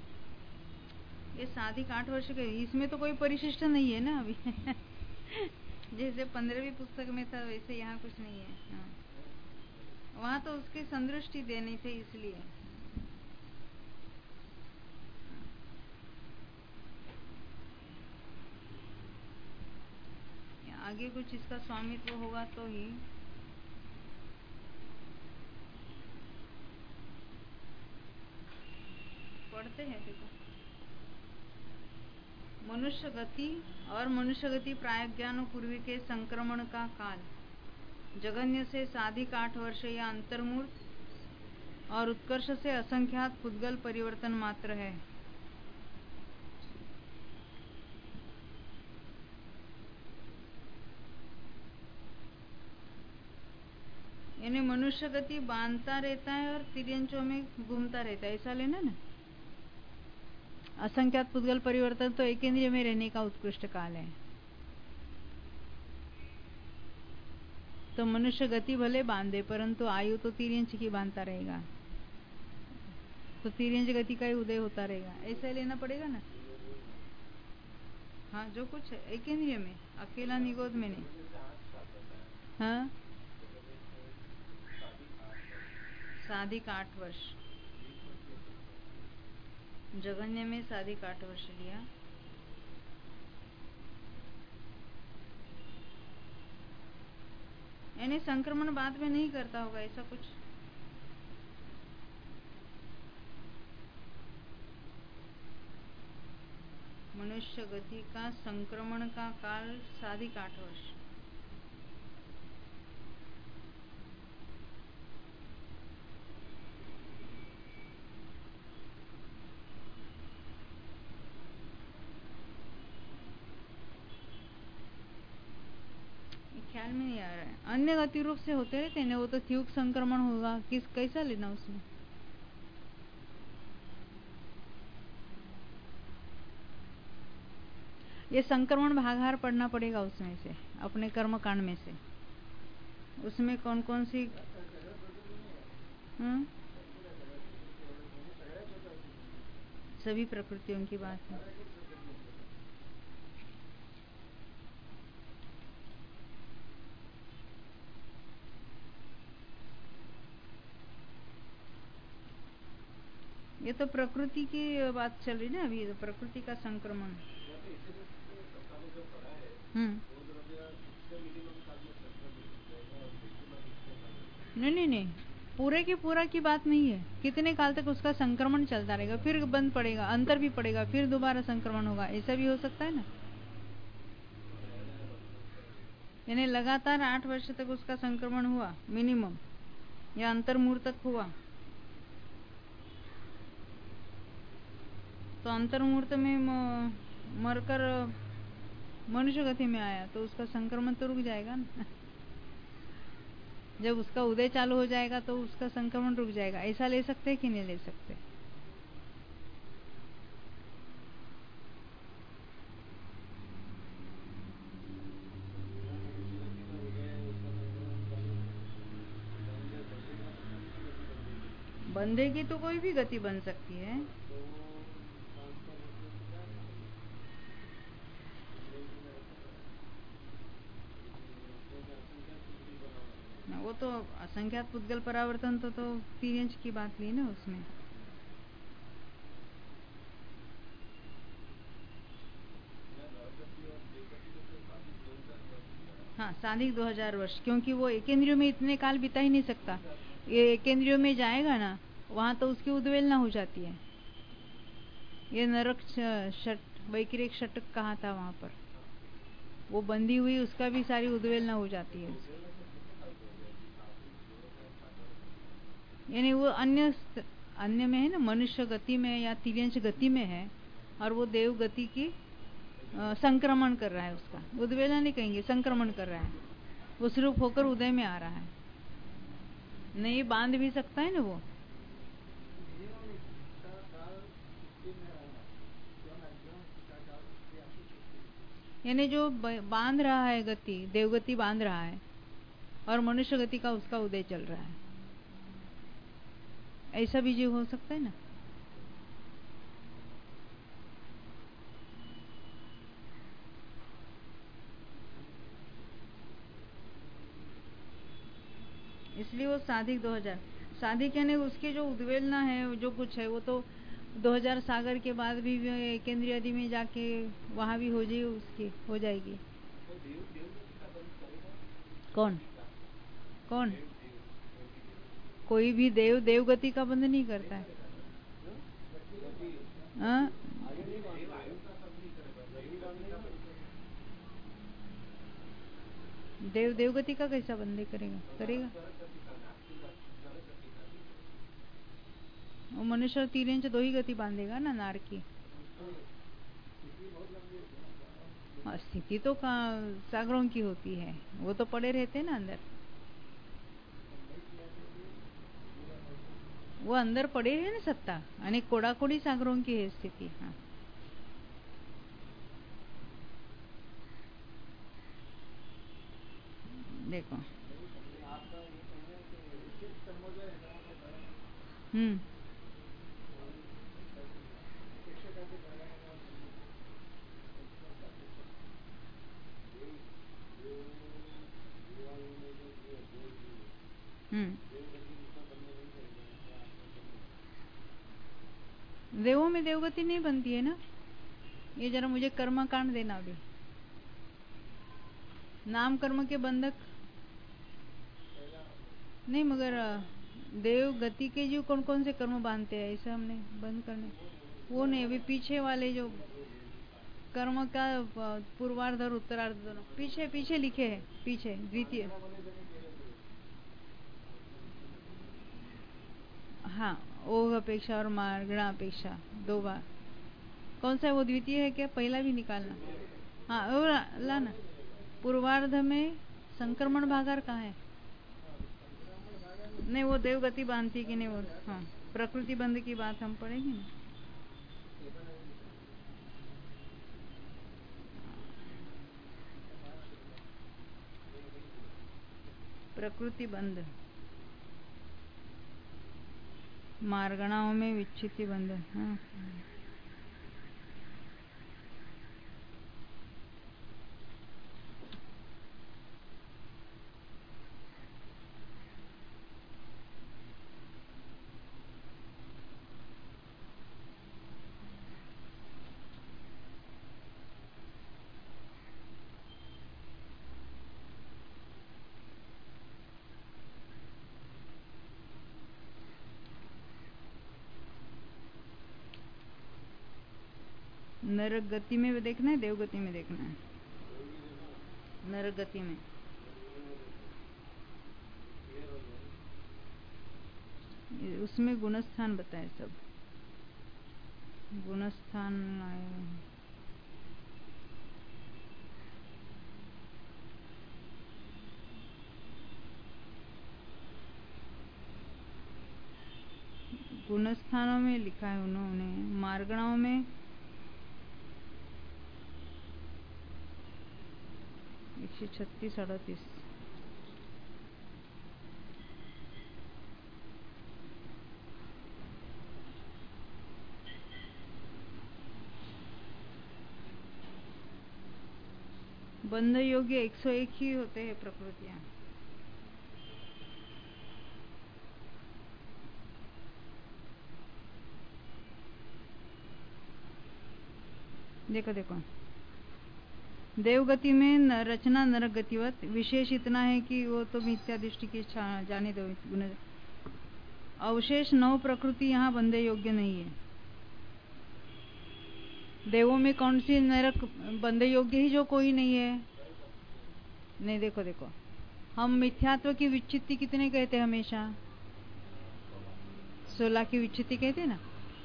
ये साधिक 8 वर्ष के, इसमें तो कोई परिशिष्ट नहीं है ना अभी जैसे 15वीं पुस्तक में था वैसे यहाँ कुछ नहीं है। हाँ। वहाँ तो उसकी संदृष्टि देनी थी इसलिए। आगे कुछ इसका स्वामित्व होगा तो ही। पढ़ते हैं देखो। मनुष्य गति और मनुष्य गति प्रायज्ञान पूर्वी के संक्रमण का काल जगन्य से साधिक 8 वर्ष या अंतर्मूर्त और उत्कर्ष से असंख्यात पुद्गल परिवर्तन मात्र है। यानी मनुष्य गति बांधता रहता है और तिर्यंचों में घूमता रहता है, ऐसा लेना ना। असंख्यात पुद्गल परिवर्तन तो एक इंद्रिय में रहने का उत्कृष्ट काल है। तो मनुष्य गति भले बांधे परंतु आयु तो तिर्यंच की बांधता रहेगा, तो तिर्यंच गति का ही उदय होता रहेगा, ऐसा लेना पड़ेगा ना। हाँ, जो कुछ है एक इंद्रिय में, अकेला निगोद में नहीं। हाँ, साधिक 8 वर्ष, जगन्य में साधिक 8 वर्ष लिया। यानी संक्रमण बाद में नहीं करता होगा ऐसा कुछ। मनुष्य गति का संक्रमण का काल साधिक 8 वर्ष। ख्याल में नहीं आ रहा है। अन्य गति रूप से होते रहते हैं, वो तो थ्यूक संक्रमण होगा, किस कैसा लेना उसमें। ये संक्रमण भागाहार पढ़ना पड़ेगा उसमें से, अपने कर्म कांड में से। उसमें कौन कौन सी सभी प्रकृतियों की बात है। ये तो प्रकृति की बात चल रही ना अभी, तो प्रकृति का संक्रमण। नहीं, पूरे के पूरा की बात नहीं है। कितने काल तक उसका संक्रमण चलता रहेगा, फिर बंद पड़ेगा, अंतर भी पड़ेगा, फिर दोबारा संक्रमण होगा, ऐसा भी हो सकता है ना। यानी लगातार 8 वर्ष तक उसका संक्रमण हुआ मिनिमम, या अंतर्मूर्त तक हुआ, तो अंतर्मूर्त में मरकर मनुष्य गति में आया तो उसका संक्रमण तो रुक जाएगा ना। जब उसका उदय चालू हो जाएगा तो उसका संक्रमण रुक जाएगा। ऐसा ले सकते कि नहीं ले सकते। बंधे की तो कोई भी गति बन सकती है। वो तो असंख्यात पुद्गल परावर्तन तो 3 इंच की बात ली ना उसमें। हाँ, साधिक 2000 वर्ष, क्योंकि वो एकेंद्रियों में इतने काल बिता ही नहीं सकता। ये एकेंद्रियों में जाएगा ना, वहां तो उसकी उद्वेलना हो जाती है। ये नरक वैकिरिक षटक कहा था, वहां पर वो बंदी हुई, उसका भी सारी उद्वेलना हो जाती है। यानी वो अन्य में है ना, मनुष्य गति में या तिर्यंच गति में है, और वो देव गति की संक्रमण कर रहा है। उसका उद्वेलना नहीं कहेंगे, संक्रमण कर रहा है। वो स्वरूप होकर उदय में आ रहा है। नहीं बांध भी सकता है ना वो। यानी जो बांध रहा है गति, देवगति बांध रहा है, और मनुष्य गति का उसका उदय चल रहा है, ऐसा भी जीव हो सकता है ना। इसलिए वो साधिक 2000 साधिक यानी उसकी जो उद्वेलना है, जो कुछ है, वो तो 2000 सागर के बाद भी केंद्रीय आदि में जाके वहां भी हो जाएगी, उसकी हो जाएगी। कौन कौन? कोई भी देव देवगति का बंध नहीं करता है। हाँ? देव देवगति का कैसा बंधे करेगा? करेगा वो मनुष्य और 3 इंच 2 ही गति बांधेगा ना नार की। स्थिति तो सागरों की होती है, वो तो पड़े रहते हैं ना अंदर, वो अंदर पड़े है ना सत्ता, आणि कोडाकोडी सागरों की है स्थिति। हाँ, देखो। हम्म देवों में देवगति नहीं बनती है ना। ये जरा मुझे कर्म कांड देना अभी। नाम कर्म के बंधक नहीं, मगर देव गति के जो कौन कौन से कर्म बांधते हैं ऐसे हमने बंद करने, वो नहीं। अभी पीछे वाले जो कर्म का पूर्वार्ध और उत्तरार्ध दोनों पीछे पीछे लिखे हैं, पीछे द्वितीय। हाँ, ओघ अपेक्षा और मार्गणा अपेक्षा 2 बार। कौन सा है वो? द्वितीय है क्या? पहला भी निकालना। हाँ, वो लाना। पूर्वार्ध में संक्रमण भागार कहाँ है? नहीं, वो देवगति बांधती कि नहीं वो। हाँ, प्रकृति बंध की बात हम पढ़ेंगे ना। प्रकृति बंध मार्गणाओं में विच्छित्ति बंध। हाँ, नरक गति में देखना है, देवगति में देखना है? नरक गति में उसमें गुणस्थान बताए सब। गुणस्थान गुणस्थानों में लिखा है उन्होंने। मार्गणाओं में 136-38। बंध योग्य 101 ही होते हैं प्रकृतियां। देखो देखो, देवगति में रचना नरक गतिवत। विशेष इतना है कि वो तो मिथ्या दृष्टि की जाने दो। अवशेष 9 प्रकृति यहाँ बंधे योग्य नहीं है। देवों में कौन सी नरक बंधे योग्य ही जो कोई नहीं है? नहीं, देखो देखो, हम मिथ्यात्व की विच्छित्ति कितने कहते हैं? हमेशा 16 की विच्छित्ति कहते हैं ना।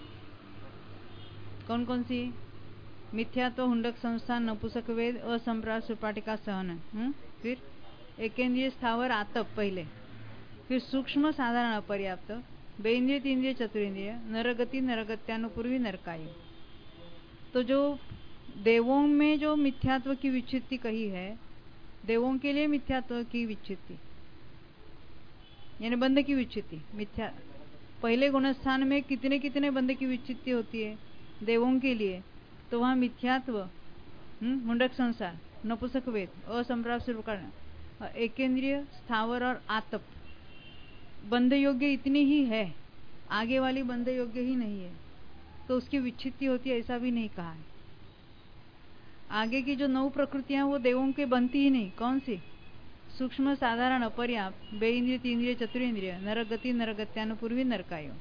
कौन कौन सी? मिथ्यात्व, हुंडक संस्थान, नपुंसक वेद, असंप्रास, सुपाटिका सहन। फिर एकेंद्रिय स्थावर आतप पहले, फिर सूक्ष्म साधारण अपर्याप्त, बेइंद्रिय, तीन्द्रिय, चतुरिंद्रिय, नरगति, नरगत्यानुपूर्वी, नरकायु। तो जो देवों में जो मिथ्यात्व की विच्छित्ति कही है, देवों के लिए मिथ्यात्व की विच्छित्ति यानी बंध की विच्छित्ति। मिथ्या पहले गुणस्थान में कितने कितने बंध की विच्छित्ति होती है देवों के लिए? तो वहां मिथ्यात्व, मुंडक संसार, नपुंसक वेद, असंप्राप्त, एकेंद्रिय, स्थावर और आतप, बंध योग्य इतनी ही है, आगे वाली बंध योग्य ही नहीं है, तो उसकी विच्छित्ति होती है ऐसा भी नहीं कहा है। आगे की जो 9 प्रकृतियां वो देवों के बनती ही नहीं। कौन सी? सूक्ष्म, साधारण, अपर्याप्त, बेइंद्रिय, तीन्द्रिय, चतुरेंद्रिय, नरगति, नरगत्यानुपूर्वी, नरकायो।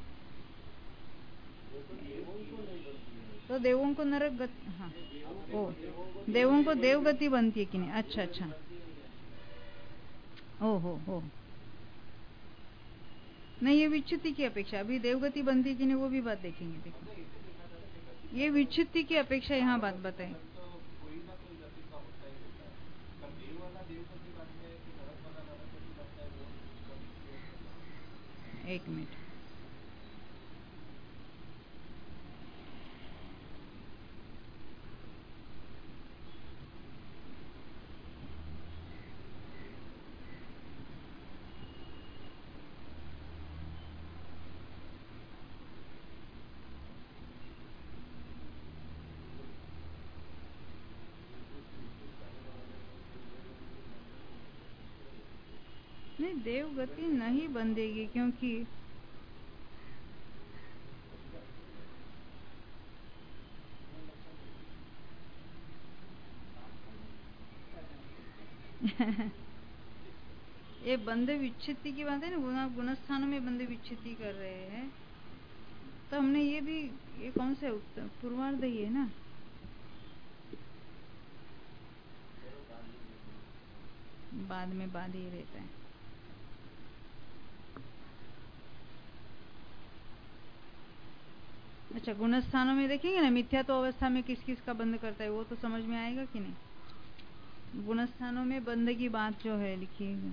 तो देवों को नरक गति, हाँ, ओ देवों को देवगति बनती है कि नहीं? अच्छा अच्छा, ओ हो नहीं, ये विच्छित्ति की अपेक्षा। अभी देवगति बनती है कि नहीं वो भी बात देखेंगे। देखो ये विच्छित्ति की अपेक्षा यहाँ बात बताए। एक मिनट, नहीं देवगति नहीं बंधेगी क्योंकि ये बंधे विच्छित्ति की बात है ना, गुणस्थानों में बंधे विच्छित्ति कर रहे हैं। तो हमने ये भी, ये कौन से पूर्वार्ध ही है ना, बाद में बाद ही रहता है। अच्छा, गुणस्थानों में देखेंगे ना, मिथ्यात्व अवस्था में किस किस का बंध करता है वो तो समझ में आएगा कि नहीं। गुणस्थानों में बंध की बात जो है लिखिएगा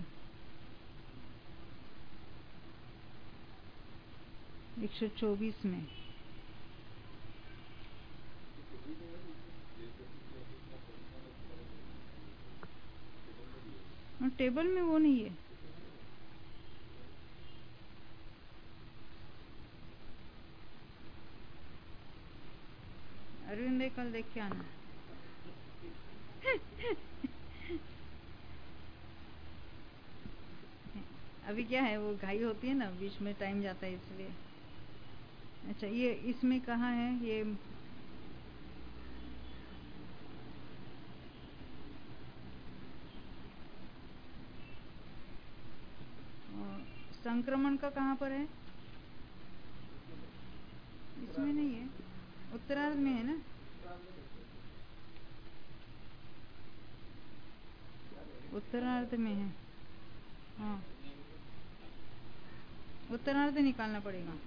124 में। और टेबल में वो नहीं है। अरविंद कल देख के आना। अभी क्या है, वो घाई होती है ना, बीच में टाइम जाता है इसलिए। अच्छा, ये इसमें कहाँ है ये? संक्रमण का कहाँ पर है? इसमें नहीं है, उत्तरार्ध में है ना। उत्तरार्ध में है, हाँ, उत्तरार्ध निकालना पड़ेगा।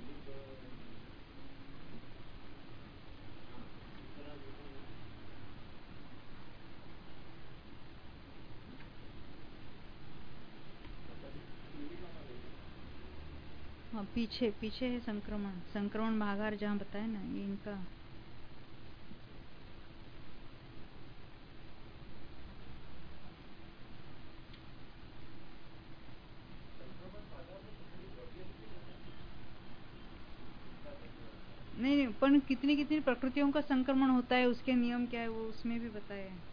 हाँ, पीछे पीछे है संक्रमण। संक्रमण भागार जहाँ बताया ना, ये इनका नहीं, पर कितनी कितनी प्रकृतियों का संक्रमण होता है, उसके नियम क्या है वो उसमें भी बताया है।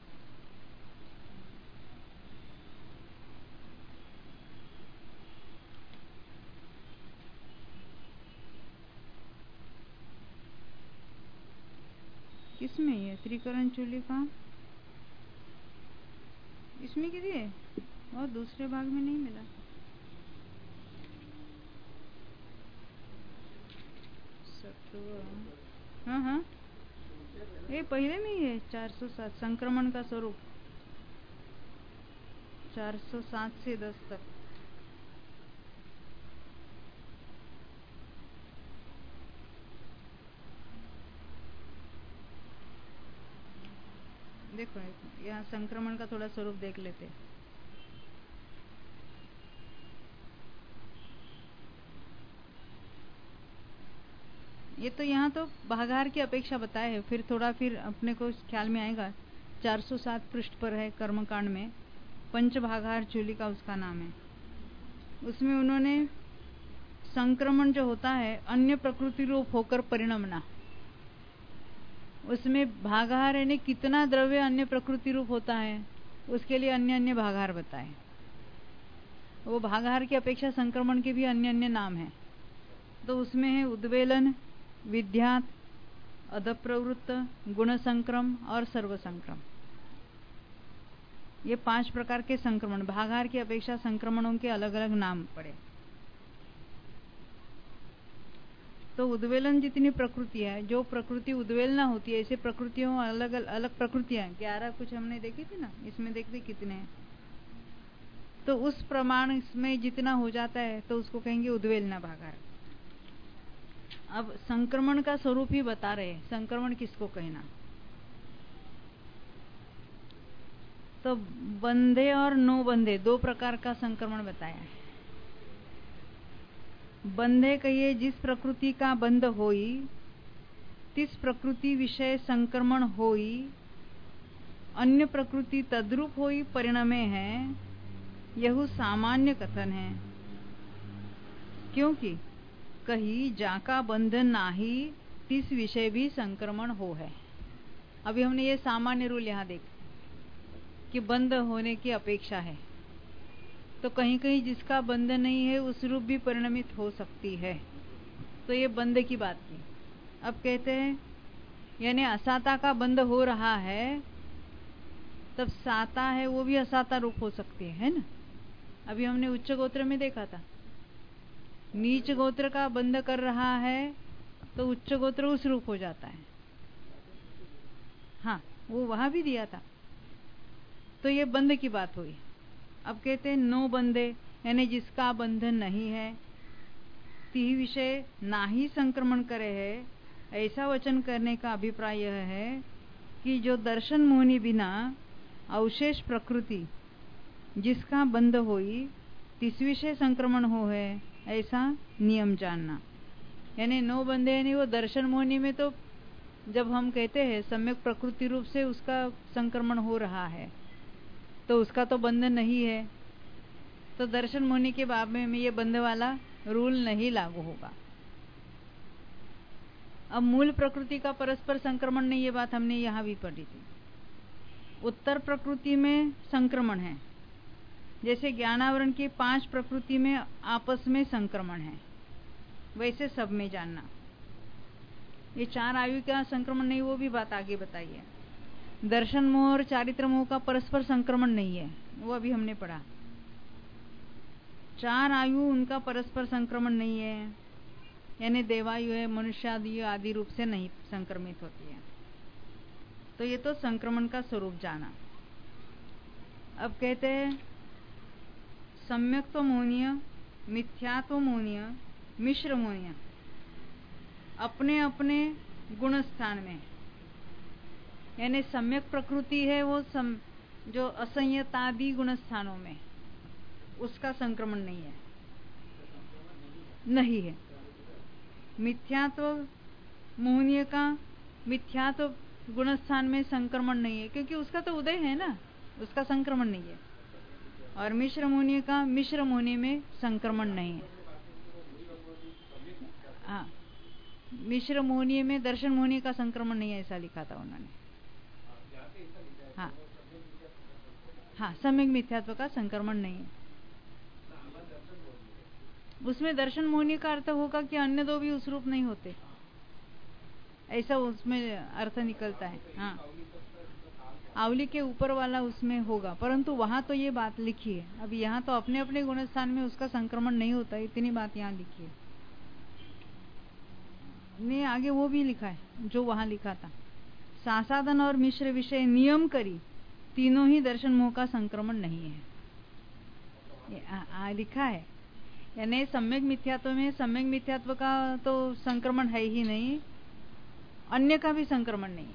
किसमें ये त्रिकरण चूली का? इसमें किसी है और दूसरे भाग में नहीं मिला। हाँ हाँ, ये पहले में ही है 407 संक्रमण का स्वरूप, 407 से 10 तक। देखो यहाँ संक्रमण का थोड़ा स्वरूप देख लेते हैं। ये तो यहाँ तो भागार की अपेक्षा बताए है, फिर थोड़ा फिर अपने को ख्याल में आएगा। 407 पृष्ठ पर है कर्मकांड में, पंचभागार चूली का उसका नाम है। उसमें उन्होंने संक्रमण जो होता है अन्य प्रकृति रूप होकर परिणमना, उसमें भागाहार यानी कितना द्रव्य अन्य प्रकृति रूप होता है उसके लिए अन्य अन्य भागाहार बताए। वो भागाहार की अपेक्षा संक्रमण के भी अन्य अन्य नाम हैं। तो उसमें है उद्वेलन, विध्यात, अधप्रवृत्त, गुण संक्रम और सर्व संक्रम। ये 5 प्रकार के संक्रमण, भागाहार की अपेक्षा संक्रमणों के अलग अलग नाम पड़े। तो उद्वेलन जितनी प्रकृति है, जो प्रकृति उद्वेलना होती है, ऐसे प्रकृतियों अलग अलग प्रकृतियां 11 कुछ हमने देखी थी ना, इसमें देखते कितने हैं। तो उस प्रमाण में जितना हो जाता है तो उसको कहेंगे उद्वेलना भागाहार। अब संक्रमण का स्वरूप ही बता रहे हैं, संक्रमण किसको कहना। तो बंधे और नो बंधे 2 प्रकार का संक्रमण बताया है। बंधे कहिए जिस प्रकृति का बंध होई, तिस प्रकृति विषय संक्रमण होई, अन्य प्रकृति तद्रूप होई परिणमे है, यह सामान्य कथन है। क्योंकि कही जाका बंध नाही, तिस विषय भी संक्रमण हो है। अभी हमने ये सामान्य रूल यहां देखा कि बंध होने की अपेक्षा है, तो कहीं कहीं जिसका बंध नहीं है उस रूप भी परिणमित हो सकती है। तो ये बंध की बात की। अब कहते हैं यानी असाता का बंध हो रहा है, तब साता है वो भी असाता रूप हो सकती है ना। अभी हमने उच्च गोत्र में देखा था, नीच गोत्र का बंध कर रहा है तो उच्च गोत्र उस रूप हो जाता है। हाँ, वो वहां भी दिया था। तो ये बंध की बात हुई। अब कहते हैं नो बंधे, यानी जिसका बंधन नहीं है, ती विषय ना ही संक्रमण करे है। ऐसा वचन करने का अभिप्राय यह है कि जो दर्शन मोहनी बिना अवशेष प्रकृति जिसका बंध होई, तिस विषय संक्रमण हो है, ऐसा नियम जानना। यानी नो बंधे यानी वो दर्शन मोहनी में तो जब हम कहते हैं सम्यक प्रकृति रूप से उसका संक्रमण हो रहा है, तो उसका तो बंधन नहीं है, तो दर्शन मोहनी के बारे में ये बंध वाला रूल नहीं लागू होगा। अब मूल प्रकृति का परस्पर संक्रमण नहीं, ये बात हमने यहां भी पढ़ी थी। उत्तर प्रकृति में संक्रमण है, जैसे ज्ञानावरण की 5 प्रकृति में आपस में संक्रमण है, वैसे सब में जानना। ये 4 आयु का संक्रमण नहीं, वो भी बात आगे बताई है। दर्शन मोह और चारित्र मोह का परस्पर संक्रमण नहीं है, वो अभी हमने पढ़ा। 4 आयु उनका परस्पर संक्रमण नहीं है, यानी देवायु है, मनुष्यादि आदि रूप से नहीं संक्रमित होती है। तो ये तो संक्रमण का स्वरूप जाना। अब कहते हैं सम्यक्त्व मोहनीय, मिथ्यात्व मोहनीय, मिश्र मोहनीय अपने अपने गुण स्थान में, यानी सम्यक प्रकृति है वो जो असंयतादि गुण स्थानों में, उसका संक्रमण नहीं है, नहीं है। मिथ्यात्व मोहनीय का मिथ्यात्व गुण स्थान में संक्रमण नहीं है, क्योंकि उसका तो उदय है ना, उसका संक्रमण नहीं है। और मिश्र मोहनीय का मिश्र मोहनीय में संक्रमण नहीं है। हाँ, मिश्र मोहनीय में दर्शन मोहनीय का संक्रमण नहीं है, ऐसा लिखा था उन्होंने। हाँ हाँ, सम्यक मिथ्यात्व का संक्रमण नहीं है। उसमें दर्शन मोहनीय का अर्थ होगा कि अन्य 2 भी उस रूप नहीं होते, ऐसा उसमें अर्थ निकलता है। हाँ, आवली के ऊपर वाला उसमें होगा, परंतु वहां तो ये बात लिखी है। अब यहाँ तो अपने अपने गुण स्थान में उसका संक्रमण नहीं होता, इतनी बात यहाँ लिखी है। ने आगे वो भी लिखा है जो वहां लिखा था, सासाधन और मिश्र विषय नियम करी, तीनों ही दर्शन मोह का संक्रमण नहीं है, ये लिखा है। यानी सम्यक मिथ्यात्व में सम्यक मिथ्यात्व का तो संक्रमण है ही नहीं, अन्य का भी संक्रमण नहीं।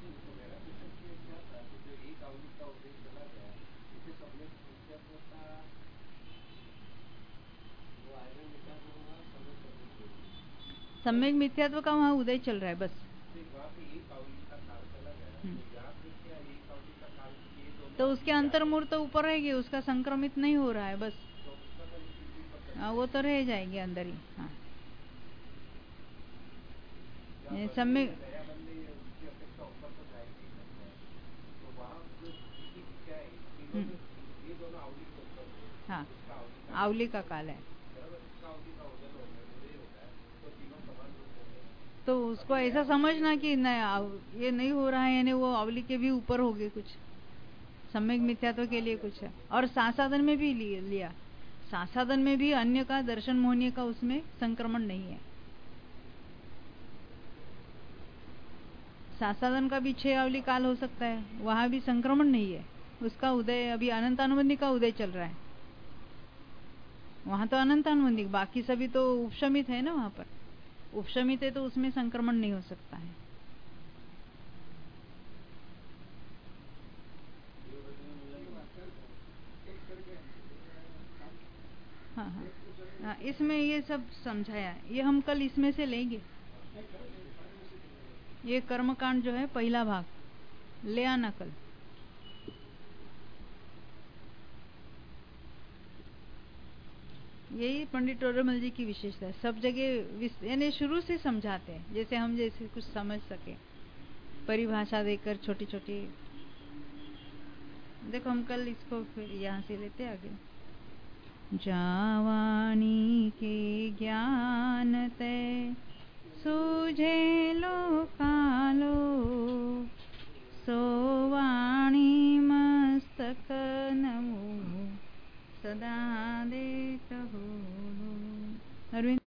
सम्यक मिथ्यात्व का वहां उदय चल रहा है बस। तो उसके अंतर्मूर्त तो ऊपर रहेगी, उसका संक्रमित नहीं हो रहा है बस। वो तो रह जाएगी अंदर ही। हाँ, सम्यक हाँ, आवली का काल है। तो उसको ऐसा समझना कि नहीं, ये नहीं हो रहा है, यानी वो आवली के भी ऊपर हो गए कुछ, सम्यक मिथ्यात्व के लिए कुछ है। और सासादन में भी लिया, सासादन में भी अन्य का दर्शन मोहनीय का उसमें संक्रमण नहीं है। सासादन का भी 6 आवली काल हो सकता है, वहां भी संक्रमण नहीं है। उसका उदय अभी अनंतानुबंधी का उदय चल रहा है, वहां तो अनंतानुबंधी, बाकी सभी तो उपशमित है ना, वहां पर उपशमित है तो उसमें संक्रमण नहीं हो सकता है। हाँ हाँ, इसमें ये सब समझाया, ये हम कल इसमें से लेंगे। ये कर्मकांड जो है पहला भाग ले आना कल। यही पंडित टोडरमल जी की विशेषता है, सब जगह यानी शुरू से समझाते हैं, जैसे हम जैसे कुछ समझ सके, परिभाषा देकर छोटी छोटी। देखो हम कल इसको फिर यहाँ से लेते आगे। जावानी के ज्ञान ते सूझे